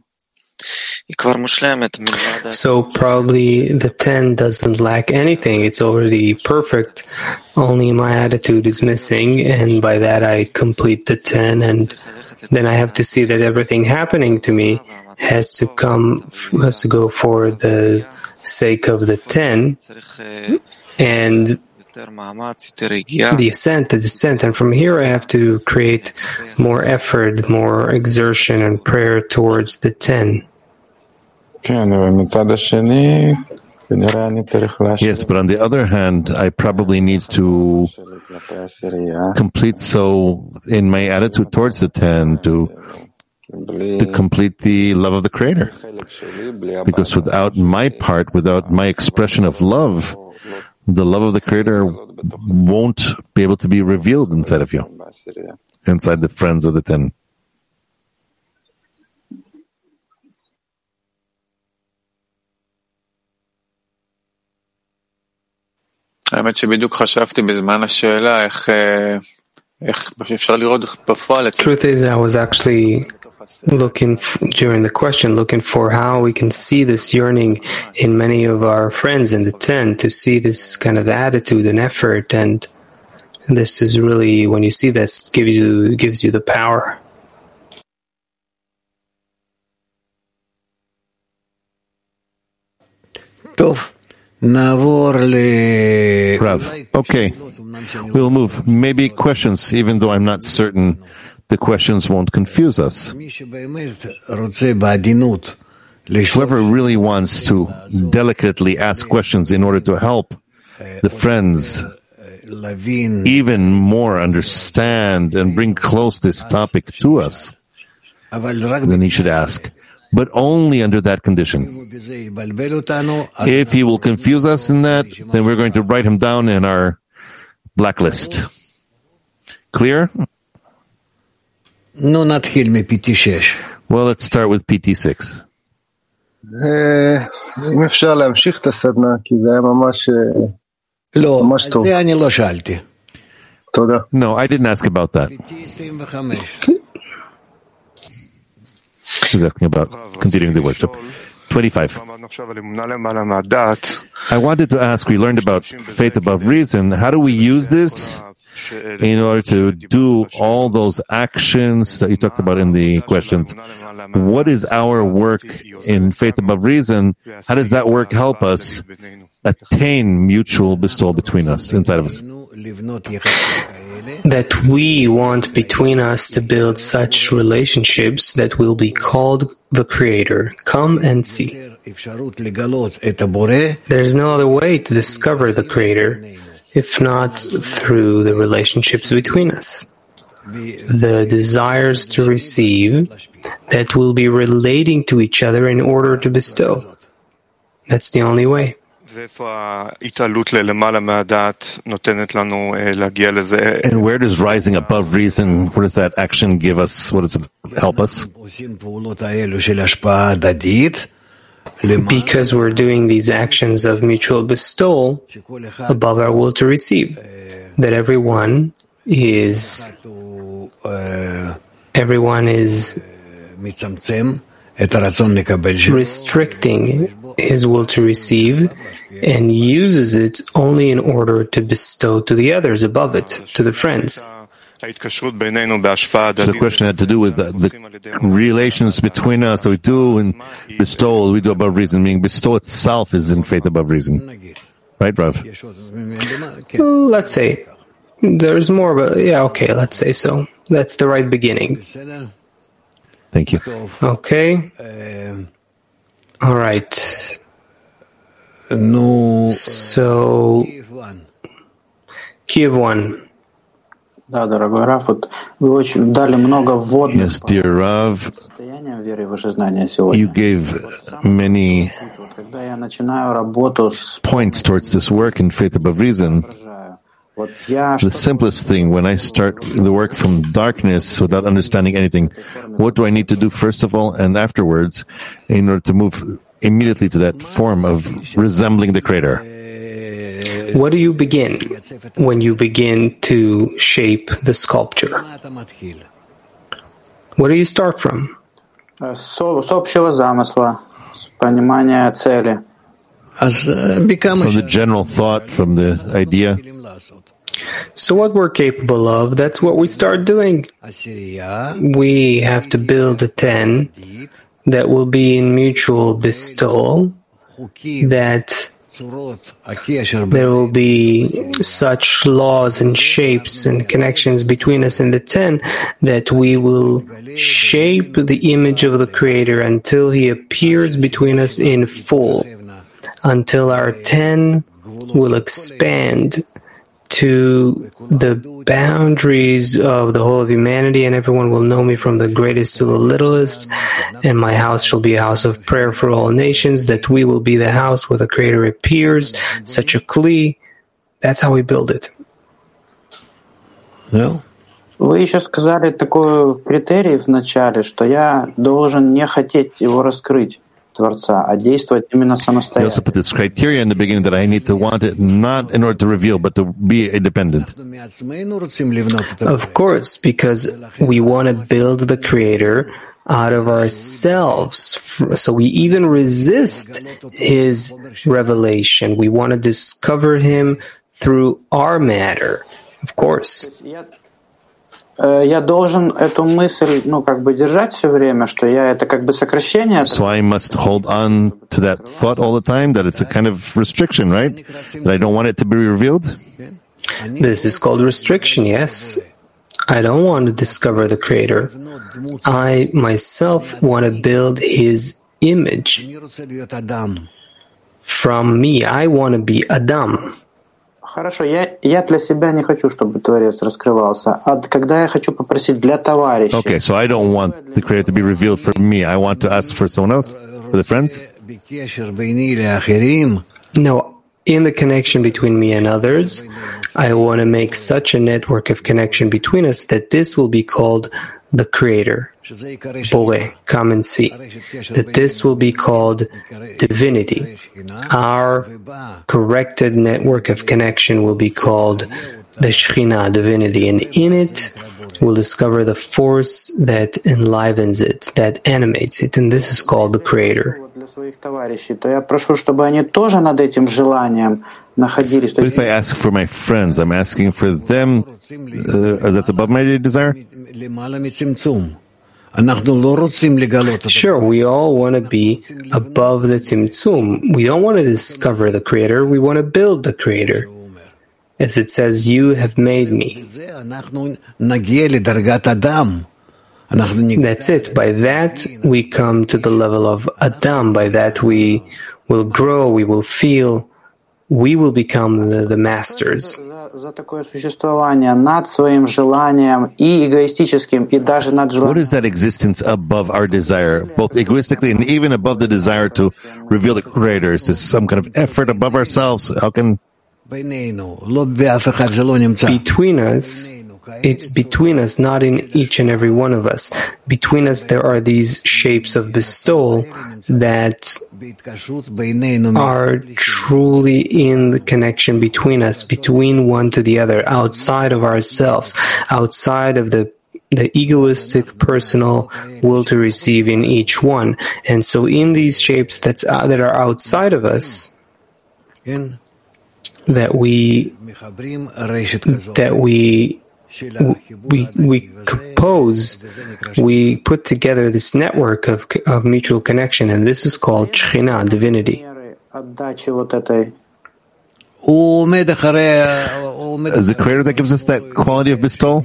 So probably the ten doesn't lack anything. It's already perfect. Only my attitude is missing, and by that I complete the ten, and then I have to see that everything happening to me has to come, has to go for the sake of the ten, and the ascent, the descent, and from here I have to create more effort, more exertion and prayer towards the ten. Yes, but on the other hand, I probably need to complete so in my attitude towards the ten to to complete the love of the Creator. Because without my part, without my expression of love, the love of the Creator won't be able to be revealed inside of you, inside the friends of the ten. האמת שבדיוק חשבתי בזמן השאלה איך איך אפשר לראות בפועל. Truth is, I was actually looking during the question, looking for how we can see this yearning in many of our friends in the ten, to see this kind of attitude and effort, and this is really, when you see this, gives you gives you the power. Tof. Rav. Okay, we'll move. Maybe questions, even though I'm not certain the questions won't confuse us. Whoever really wants to delicately ask questions in order to help the friends even more understand and bring close this topic to us, then he should ask. But only under that condition. If he will confuse us in that, then we're going to write him down in our blacklist. Clear? Well, let's start with P T six. אם אפשר להמשיך את הסדנה, כי זה היה ממש, ממש טוב. זה אני לא שאלתי. תודה. No, I didn't ask about that. He was asking about continuing the workshop. twenty-five. I wanted to ask, we learned about faith above reason. How do we use this in order to do all those actions that you talked about in the questions? What is our work in faith above reason? How does that work help us attain mutual bestowal between us, inside of us? That we want between us to build such relationships that will be called the Creator. Come and see. There's no other way to discover the Creator, if not through the relationships between us. The desires to receive that will be relating to each other in order to bestow. That's the only way. And where does rising above reason, what does that action give us? What does it help us? Because we're doing these actions of mutual bestowal above our will to receive. That everyone is everyone is restricting his will to receive and uses it only in order to bestow to the others above it, to the friends. So the question had to do with the, the relations between us that we do in bestowal, we do above reason, meaning bestow itself is in faith above reason. Right, Rav? Let's say. There's more, but yeah, okay, let's say so. That's the right beginning. Thank you. Okay. All right. So, Kiev one. Да, дорогой Раф, вот вы очень дали много вводных. Yes, dear Rav, you gave many points towards this work in faith above reason. The simplest thing, when I start the work from darkness without understanding anything, what do I need to do first of all and afterwards in order to move immediately to that form of resembling the Creator? What do you begin when you begin to shape the sculpture? Where do you start from? С общего замысла, с понимания цели. From the general thought, from the idea. So what we're capable of, that's what we start doing. We have to build a ten that will be in mutual bestowal, that there will be such laws and shapes and connections between us and the ten that we will shape the image of the Creator until He appears between us in full, until our ten will expand to the boundaries of the whole of humanity, and everyone will know me from the greatest to the littlest, and my house shall be a house of prayer for all nations, that we will be the house where the Creator appears, such a kli. That's how we build it. No. Вы еще сказали такой критерий в начале, что я должен не хотеть его раскрыть. You also put this criteria in the beginning that I need to want it not in order to reveal, but to be independent. Of course, because we want to build the Creator out of ourselves. So we even resist His revelation. We want to discover Him through our matter. Of course. Я должен эту мысль, ну, как бы держать все время, что я это как бы сокращение. So I must hold on to that thought all the time, that it's a kind of restriction, right? That I don't want it to be revealed? This is called restriction, yes. I don't want to discover the Creator. I myself want to build His image. From me, I want to be Adam. Хорошо, я, я для себя не хочу, чтобы Творец раскрывался. А когда я хочу попросить для товарища... Okay, so I don't want the Creator to be revealed for me. I want to ask for someone else, for the friends? No, in the connection between me and others, I want to make such a network of connection between us that this will be called the Creator. Bore, come and see, that this will be called divinity. Our corrected network of connection will be called the Shekhinah, divinity, and in it we'll discover the force that enlivens it, that animates it, and this is called the Creator. But if I ask for my friends, I'm asking for them, uh, that's above my desire? Sure, we all want to be above the Tzimtzum. We don't want to discover the Creator, we want to build the Creator. As it says, you have made me. That's it. By that, we come to the level of Adam. By that, we will grow, we will feel, we will become the, the masters. What is that existence above our desire, both egoistically and even above the desire to reveal the Creator? Is this some kind of effort above ourselves? How can... Between us, it's between us, not in each and every one of us. Between us, there are these shapes of bestowal that are truly in the connection between us, between one to the other, outside of ourselves, outside of the the egoistic, personal will to receive in each one. And so in these shapes that's, uh, that are outside of us, that we that we we we compose, we put together this network of of mutual connection, and this is called Shekhinah, divinity. The Creator that gives us that quality of bestowal?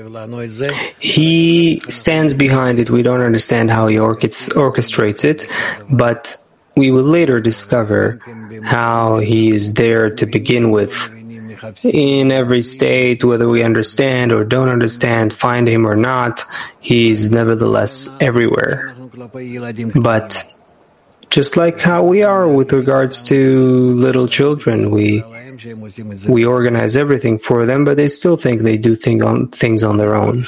He stands behind it. We don't understand how he orchestrates it, but we will later discover how he is there to begin with. In every state, whether we understand or don't understand, find him or not, he is nevertheless everywhere. But just like how we are with regards to little children, we we organize everything for them, but they still think they do thing on, things on their own.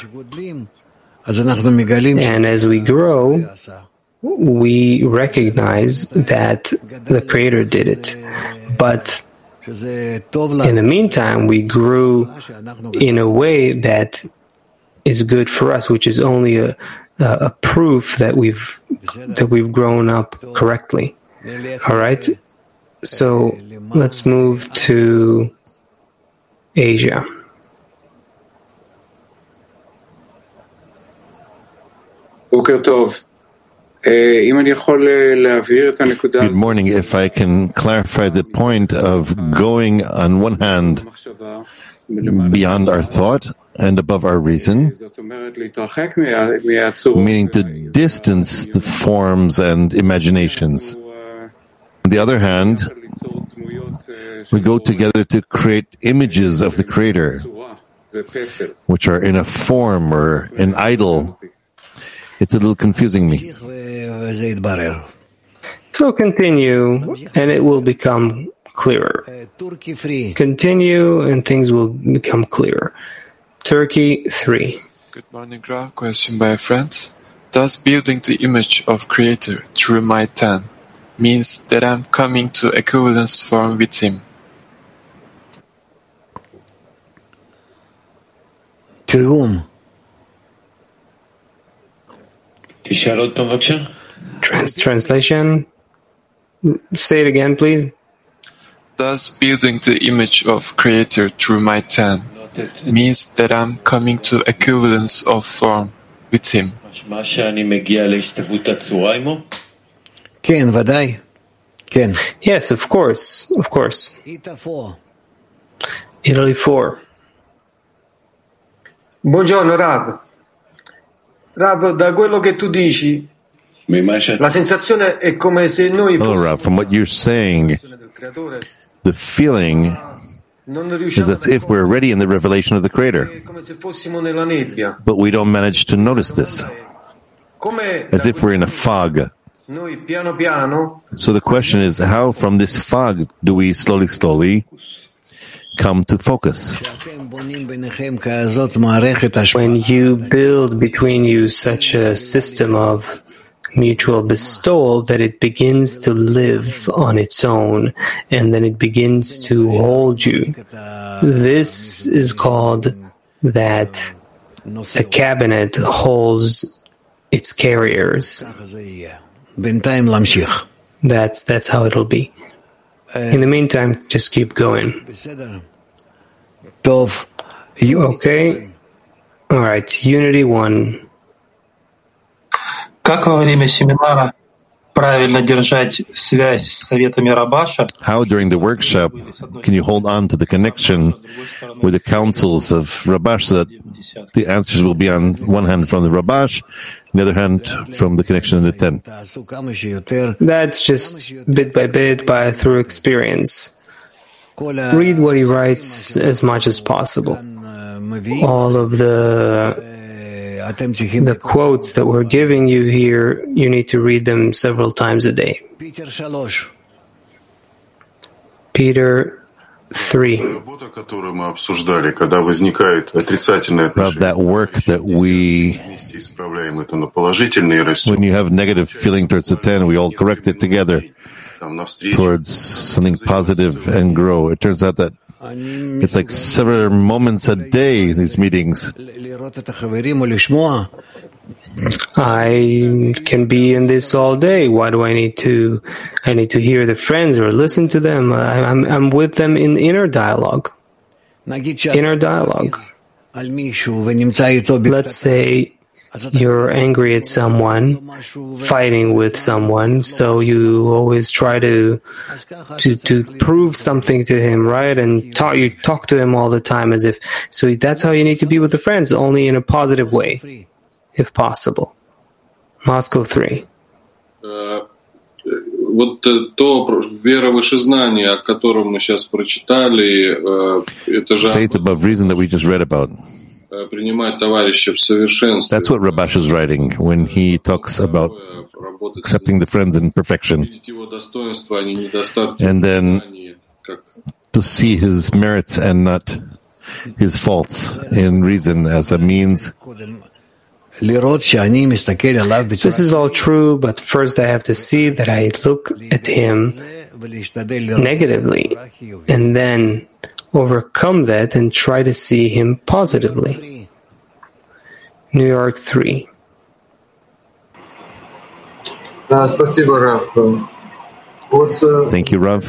And as we grow, we recognize that the Creator did it. But in the meantime, we grew in a way that is good for us, which is only a, a proof that we've that we've grown up correctly. All right? So let's move to Asia. Boker Tov. Good morning. If I can clarify the point of going on one hand beyond our thought and above our reason, meaning to distance the forms and imaginations. On the other hand, we go together to create images of the Creator, which are in a form or an idol. It's a little confusing me. So continue, and it will become clearer. Continue, and things will become clearer. Turkey three. Good morning, Rav. Question by a friend. Does building the image of Creator through my ten means that I'm coming to equivalence form with Him? Trans- translation. Say it again, please. Does building the image of Creator through my ten means that I'm coming to equivalence of form with Him? Yes, of course, of course. Italy four. Buongiorno Rav. Rav, da quello che tu dici, la sensazione è come se noi fossimo... Hello, Rav. From what you're saying, the feeling is as if we're already in the revelation of the Creator. But we don't manage to notice this. As if we're in a fog. So the question is, how from this fog do we slowly, slowly come to focus. When you build between you such a system of mutual bestowal that it begins to live on its own and then it begins to hold you, this is called that the cabinet holds its carriers. That's, that's how it'll be. In the meantime, just keep going. Okay? All right, Unity one. Как во время семинара правильно держать связь с советами Рабаша? How during the workshop can you hold on to the connection with the counsels of Rabash so that the answers will be on one hand from the Rabash, on the other hand from the connection of the ten? That's just bit by bit, by through experience. Read what he writes as much as possible. All of the The quotes that we're giving you here, you need to read them several times a day. Peter three. Of that work that we, when you have negative feeling towards the ten, we all correct it together towards something positive and grow. It turns out that it's like several moments a day, these meetings. I can be in this all day. Why do I need to, I need to hear the friends or listen to them? I'm, I'm with them in inner dialogue. Inner dialogue. Let's say you're angry at someone, fighting with someone, so you always try to to to prove something to him, right? And talk, you talk to him all the time as if, so that's how you need to be with the friends, only in a positive way, if possible. Moscow three. Вот то веровышезнание, о котором мы сейчас прочитали, это же... Faith above reason that we just read about. That's what Rabash is writing when he talks about accepting the friends in perfection. And then to see his merits and not his faults in reason as a means. This is all true, but first I have to see that I look at him negatively and then overcome that and try to see him positively. New York three. Thank you, Rav.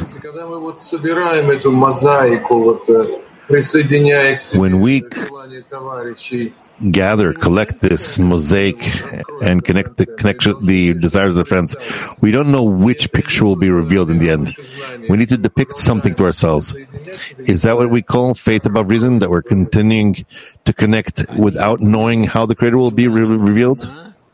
When we gather, collect this mosaic and connect the connection, the desires of the friends, we don't know which picture will be revealed in the end. We need to depict something to ourselves. Is that what we call faith above reason, that we're continuing to connect without knowing how the Creator will be re- revealed?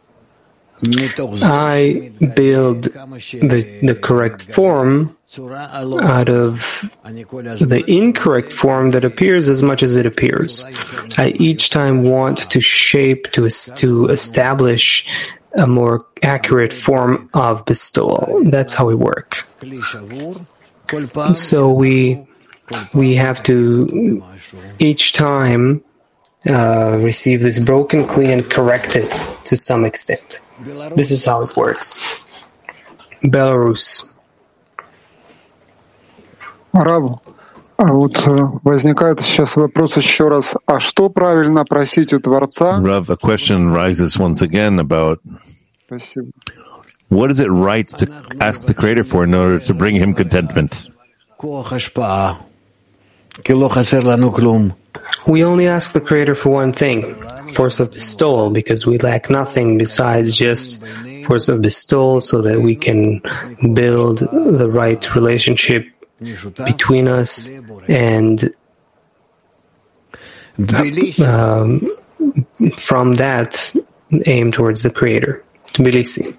I build the, the correct form out of the incorrect form that appears as much as it appears. I each time want to shape, to, to establish a more accurate form of bestowal. That's how we work. So we, we have to each time uh, receive this broken kli and correct it to some extent. This is how it works. Belarus. Рав, вот возникает сейчас вопрос еще раз, а что правильно просить у Творца? Rav, a question rises once again about Спасибо. What is it right to ask the Creator for in order to bring Him contentment? We only ask the Creator for one thing, force of bestowal, because we lack nothing besides just force of bestowal so that we can build the right relationship between us and um, from that aim towards the Creator. Tbilisi.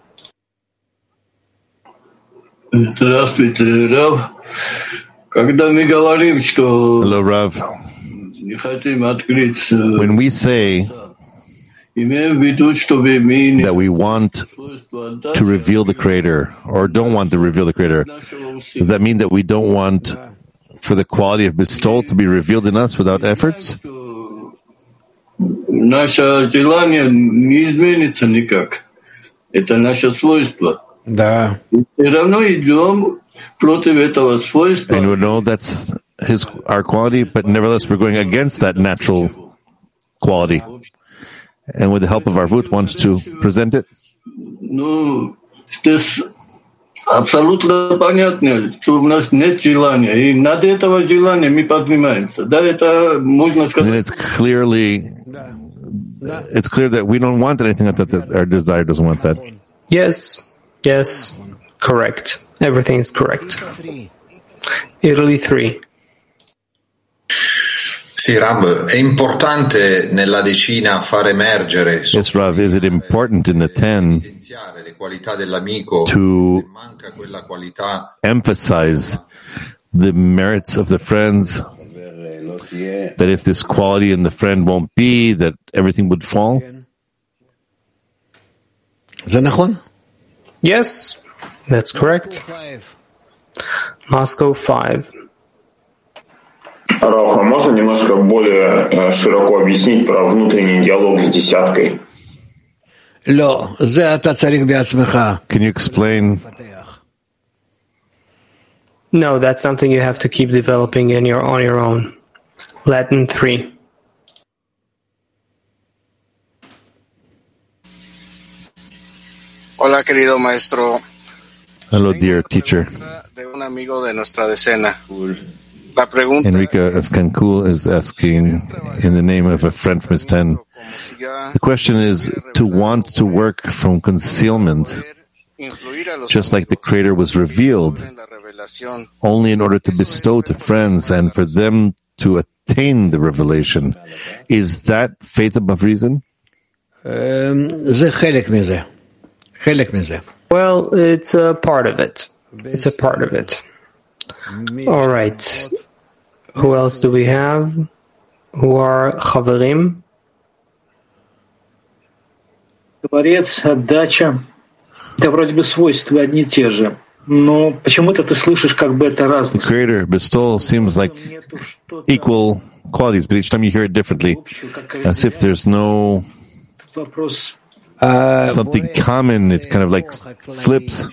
Здравствуйте, Рав. Когда мы говорим, что Hello, Rav. не хотим открыться, when we say имеем в виду, что мы that we want to reveal the Creator or don't want to reveal the Creator, does that mean that we don't want for the quality of bestowal to be revealed in us without efforts? Наше желание не изменится никак. Это наше свойство. Да. И равно идем против этого свойства. And we know that's his our quality, but nevertheless we're going against that natural quality. And with the help of our Vut wants to present it. Ну, здесь абсолютно понятно, что у нас нет желания, и над этого желания мы поднимаемся. Да, это можно сказать. And it's clearly, it's clear that we don't want anything that, that our desire doesn't want that. Yes, yes, correct. Everything is correct. Italy three. Sì, Rav, è importante nella decina far emergere Yes, Rav, is it important in the ten le qualità dell'amico to se manca quella qualità emphasize the merits of the friends, that if this quality in the friend won't be, that everything would fall? Yes, that's correct. Moscow five. Раф, а можно немножко более широко объяснить про внутренний диалог с десяткой? Can you explain? No, that's something you have to keep developing in your on your own. Latin three. Hola, querido maestro. Hello, dear teacher. De un amigo de nuestra decena. La pregunta Enrica of Cancun is asking in the name of a friend from his ten. The question is to want to work from concealment, just like the Creator was revealed, only in order to bestow to friends and for them to attain the revelation. Is that faith above reason? Well, it's a part of it. It's a part of it. All right. Who else do we have? Who are Chaverim? Творец, отдача — это вроде бы свойства одни и те же, но почему-то ты слышишь как бы это разное. The Creator, bestowal seems like equal qualities, but each time you hear it differently, as if there's no something common. It kind of like flips.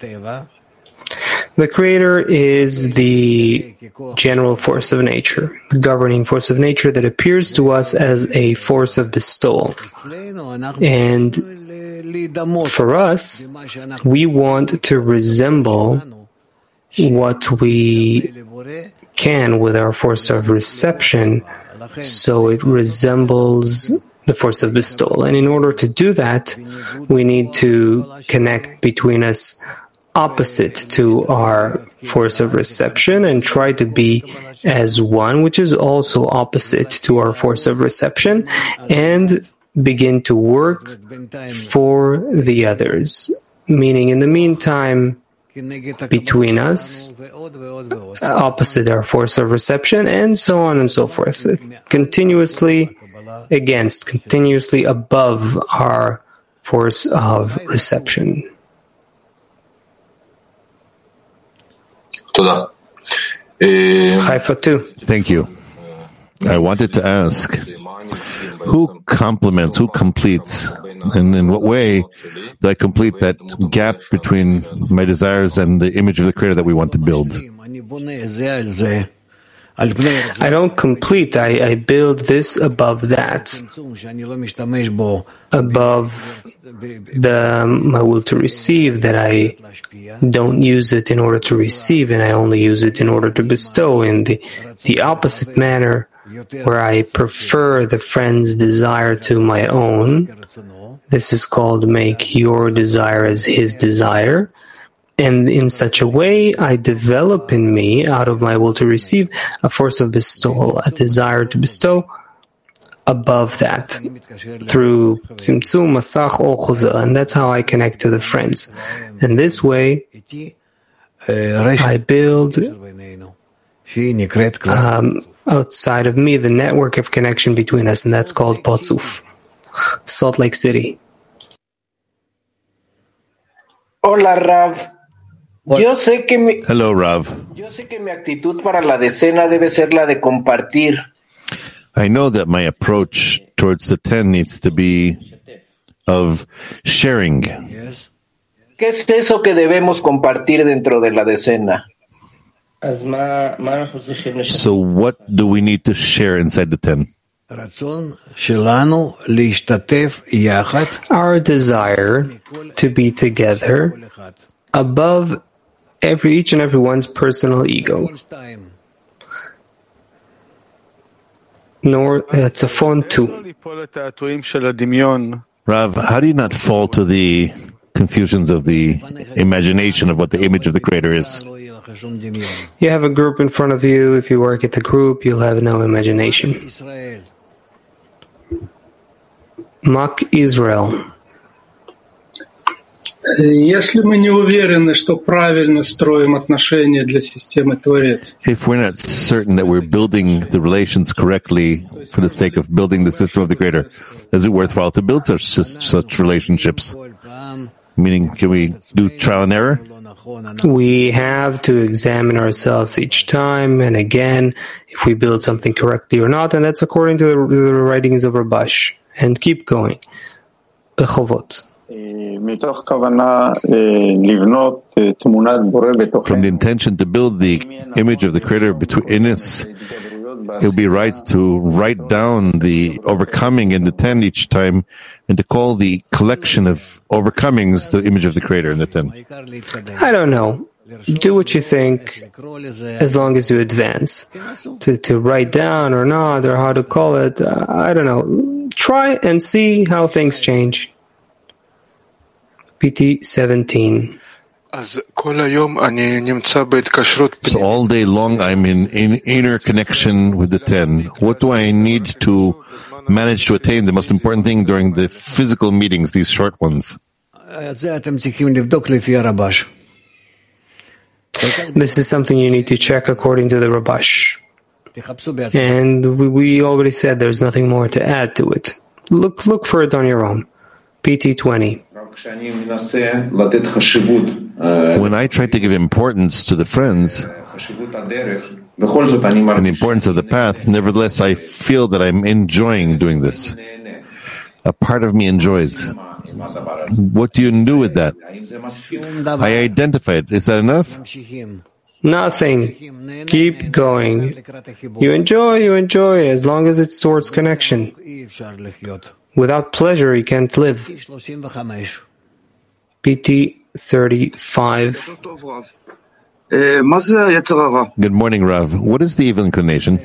The Creator is the general force of nature, the governing force of nature that appears to us as a force of bestowal. And for us, we want to resemble what we can with our force of reception, so it resembles the force of bestowal. And in order to do that, we need to connect between us opposite to our force of reception and try to be as one, which is also opposite to our force of reception, and begin to work for the others. Meaning, in the meantime, between us, opposite our force of reception, and so on and so forth. Continuously against, continuously above our force of reception. Haifa too. Thank you. I wanted to ask, who complements, who completes, and in what way do I complete that gap between my desires and the image of the Creator that we want to build? I don't complete, I, I build this above that, above the my will to receive, that I don't use it in order to receive and I only use it in order to bestow, in the, the opposite manner, where I prefer the friend's desire to my own. This is called make your desire as his desire. And in such a way, I develop in me, out of my will to receive, a force of bestowal, a desire to bestow above that, through tzimtzum, masach, or chuzah. And that's how I connect to the friends. And this way, I build um, outside of me the network of connection between us, and that's called Potzuf, Salt Lake City. Hola, Rav. Yo sé que mi, Hello, Rav. yo sé que mi actitud para la decena debe ser la de compartir. I know that my approach towards the ten needs to be of sharing. ¿Qué es eso que debemos compartir dentro de la decena? So what do we need to share inside the ten? Our desire to be together above every each and every one's personal ego. Nor it's a phone too. Rav, how do you not fall to the confusions of the imagination of what the image of the Creator is? You have a group in front of you. If you work at the group, you'll have no imagination. Mak Israel. Если мы не уверены, что правильно строим отношения для системы Творец. If we're not certain that we're building the relations correctly for the sake of building the system of the Creator, is it worthwhile to build such such relationships? Meaning, can we do trial and error? We have to examine ourselves each time and again if we build something correctly or not, and that's according to the, the writings of Rabash. And keep going. Chovot. From the intention to build the image of the Creator between us, it would be right to write down the overcoming in the ten each time and to call the collection of overcomings the image of the Creator in the ten. I don't know. Do what you think as long as you advance. To, to write down or not, or how to call it, uh, I don't know. Try and see how things change. P T seventeen. So all day long I'm in, in inner connection with the ten. What do I need to manage to attain? The most important thing during the physical meetings, these short ones. This is something you need to check according to the Rabash. And we, we already said there's nothing more to add to it. Look, look for it on your own. P T twenty. When I try to give importance to the friends and the importance of the path, nevertheless I feel that I'm enjoying doing this. A part of me enjoys. What do you do with that? I identify it. Is that enough? Nothing. Keep going. You enjoy, you enjoy, as long as it's towards connection. Without pleasure, you can't live. P T thirty-five. Good morning, Rav. What is the evil inclination?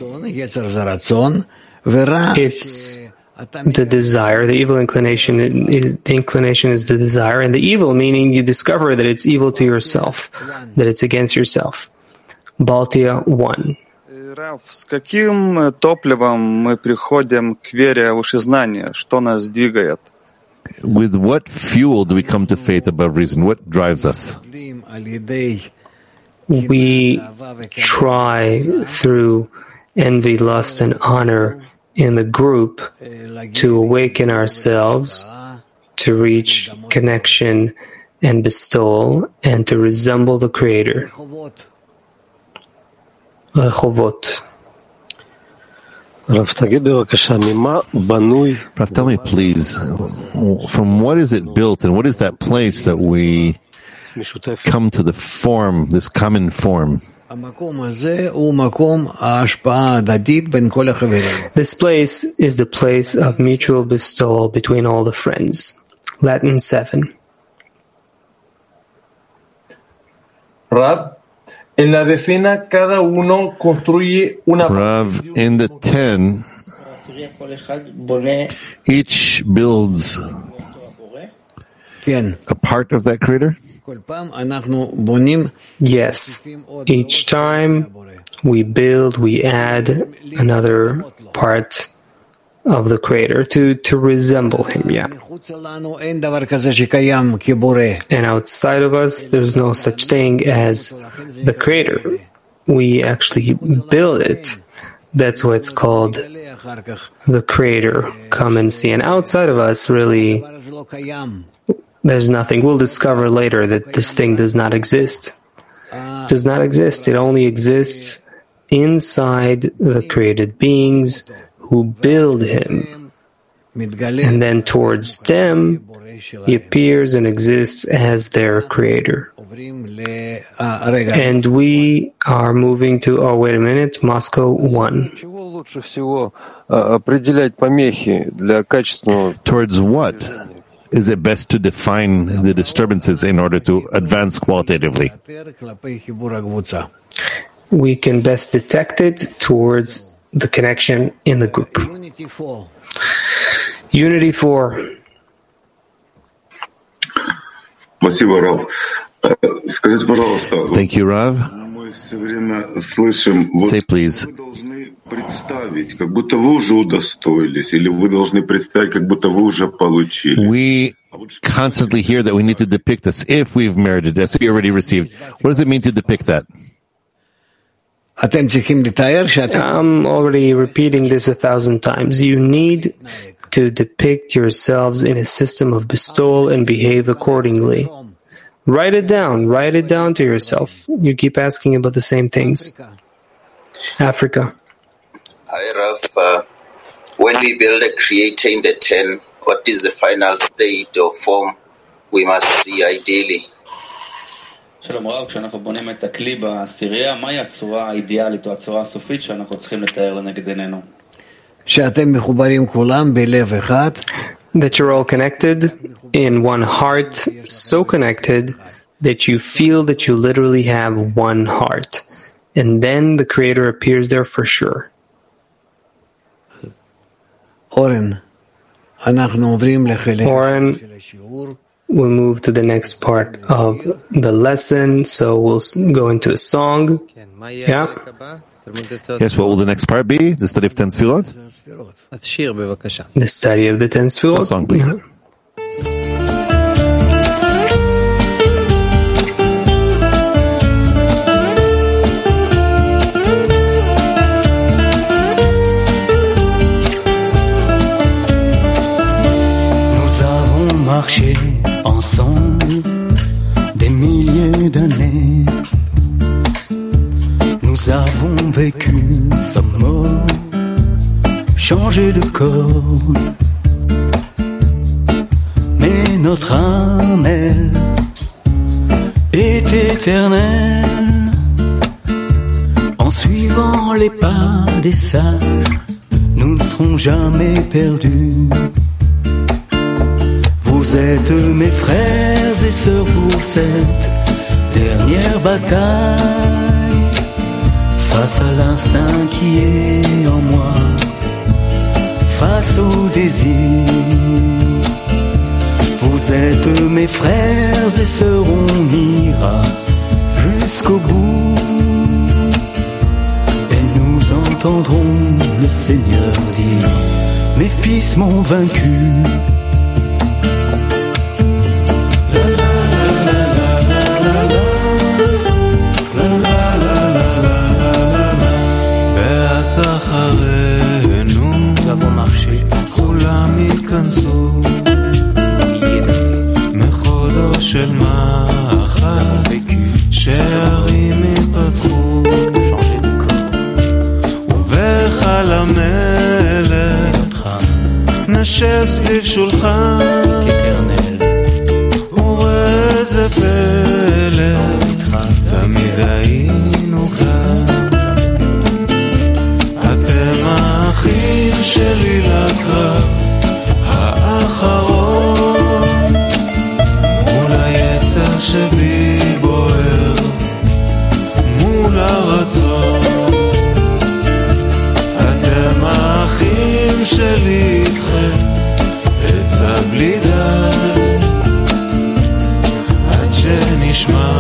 It's the desire. The evil inclination is, the inclination is the desire, and the evil meaning you discover that it's evil to yourself, that it's against yourself. Baltia one. Рав, с каким топливом мы приходим к вере в вышезнание? Что нас двигает? With what fuel do we come to faith above reason? What drives us? We try through envy, lust, and honor in the group to awaken ourselves, to reach connection and bestowal, and to resemble the Creator. Chovot. Rav, tell me please, from what is it built and what is that place that we come to the form, this common form? This place is the place of mutual bestowal between all the friends. Latin seven. Rav, en la decena cada uno construye una. Rav, in the ten, each builds a part of that Creator? Yes. Each time we build, we add another part of the Creator to, to resemble Him, yeah. And outside of us, there's no such thing as the Creator. We actually build it. That's why it's called the Creator. Come and see. And outside of us, really, there's nothing. We'll discover later that this thing does not exist. It does not exist. It only exists inside the created beings who build him. And then towards them, he appears and exists as their creator. And we are moving to, oh, wait a minute, Moscow one. Towards what is it best to define the disturbances in order to advance qualitatively? We can best detect it towards the connection in the group. Unity four. Thank you, Rav. Say, please. We constantly hear that we need to depict as if we've merited, as if we already received. What does it mean to depict that? I'm already repeating this a thousand times. You need to depict yourselves in a system of bestowal and behave accordingly. Write it down. Write it down to yourself. You keep asking about the same things. Africa. Hi, Rav. Uh, when we build a creator in the ten, what is the final state or form we must see ideally? שלום רב, כשאנחנו בונים את הכלי בעשירייה, מהי הצורה האידיאלית או הצורה הסופית שאנחנו צריכים לתאר לנגד עינינו? שאתם מחוברים כולם בלב אחד. That you're all connected in one heart, so connected that you feel that you literally have one heart. And then the Creator appears there for sure. Oren, Oren, we'll move to the next part of the lesson, so we'll go into a song. Yeah? Yes, what will the next part be? The study of ten Sfirot? The study of the ten Sfirot. A song, please. Yeah. Marcher ensemble des milliers d'années. Nous avons vécu, sommes morts, changé de corps. Mais notre âme, elle, est éternelle. En suivant les pas des sages, nous ne serons jamais perdus. Vous êtes mes frères et sœurs pour cette dernière bataille. Face à l'instinct qui est en moi, face au désir. Vous êtes mes frères et sœurs, on ira jusqu'au bout. Et nous entendrons le Seigneur dire, mes fils m'ont vaincu. Nous avons marché כולם התכנסו מחודו של מחר שערים יפתחו ובחל המלך נשב סביב שולחן ואיזה פלא תמיד היינו כאן אתם האחים שלי לקרב האחרון מול היצר שבי בוער מול הרצון אתם האחים שלי איתכם עצה בלי די עד שנשמע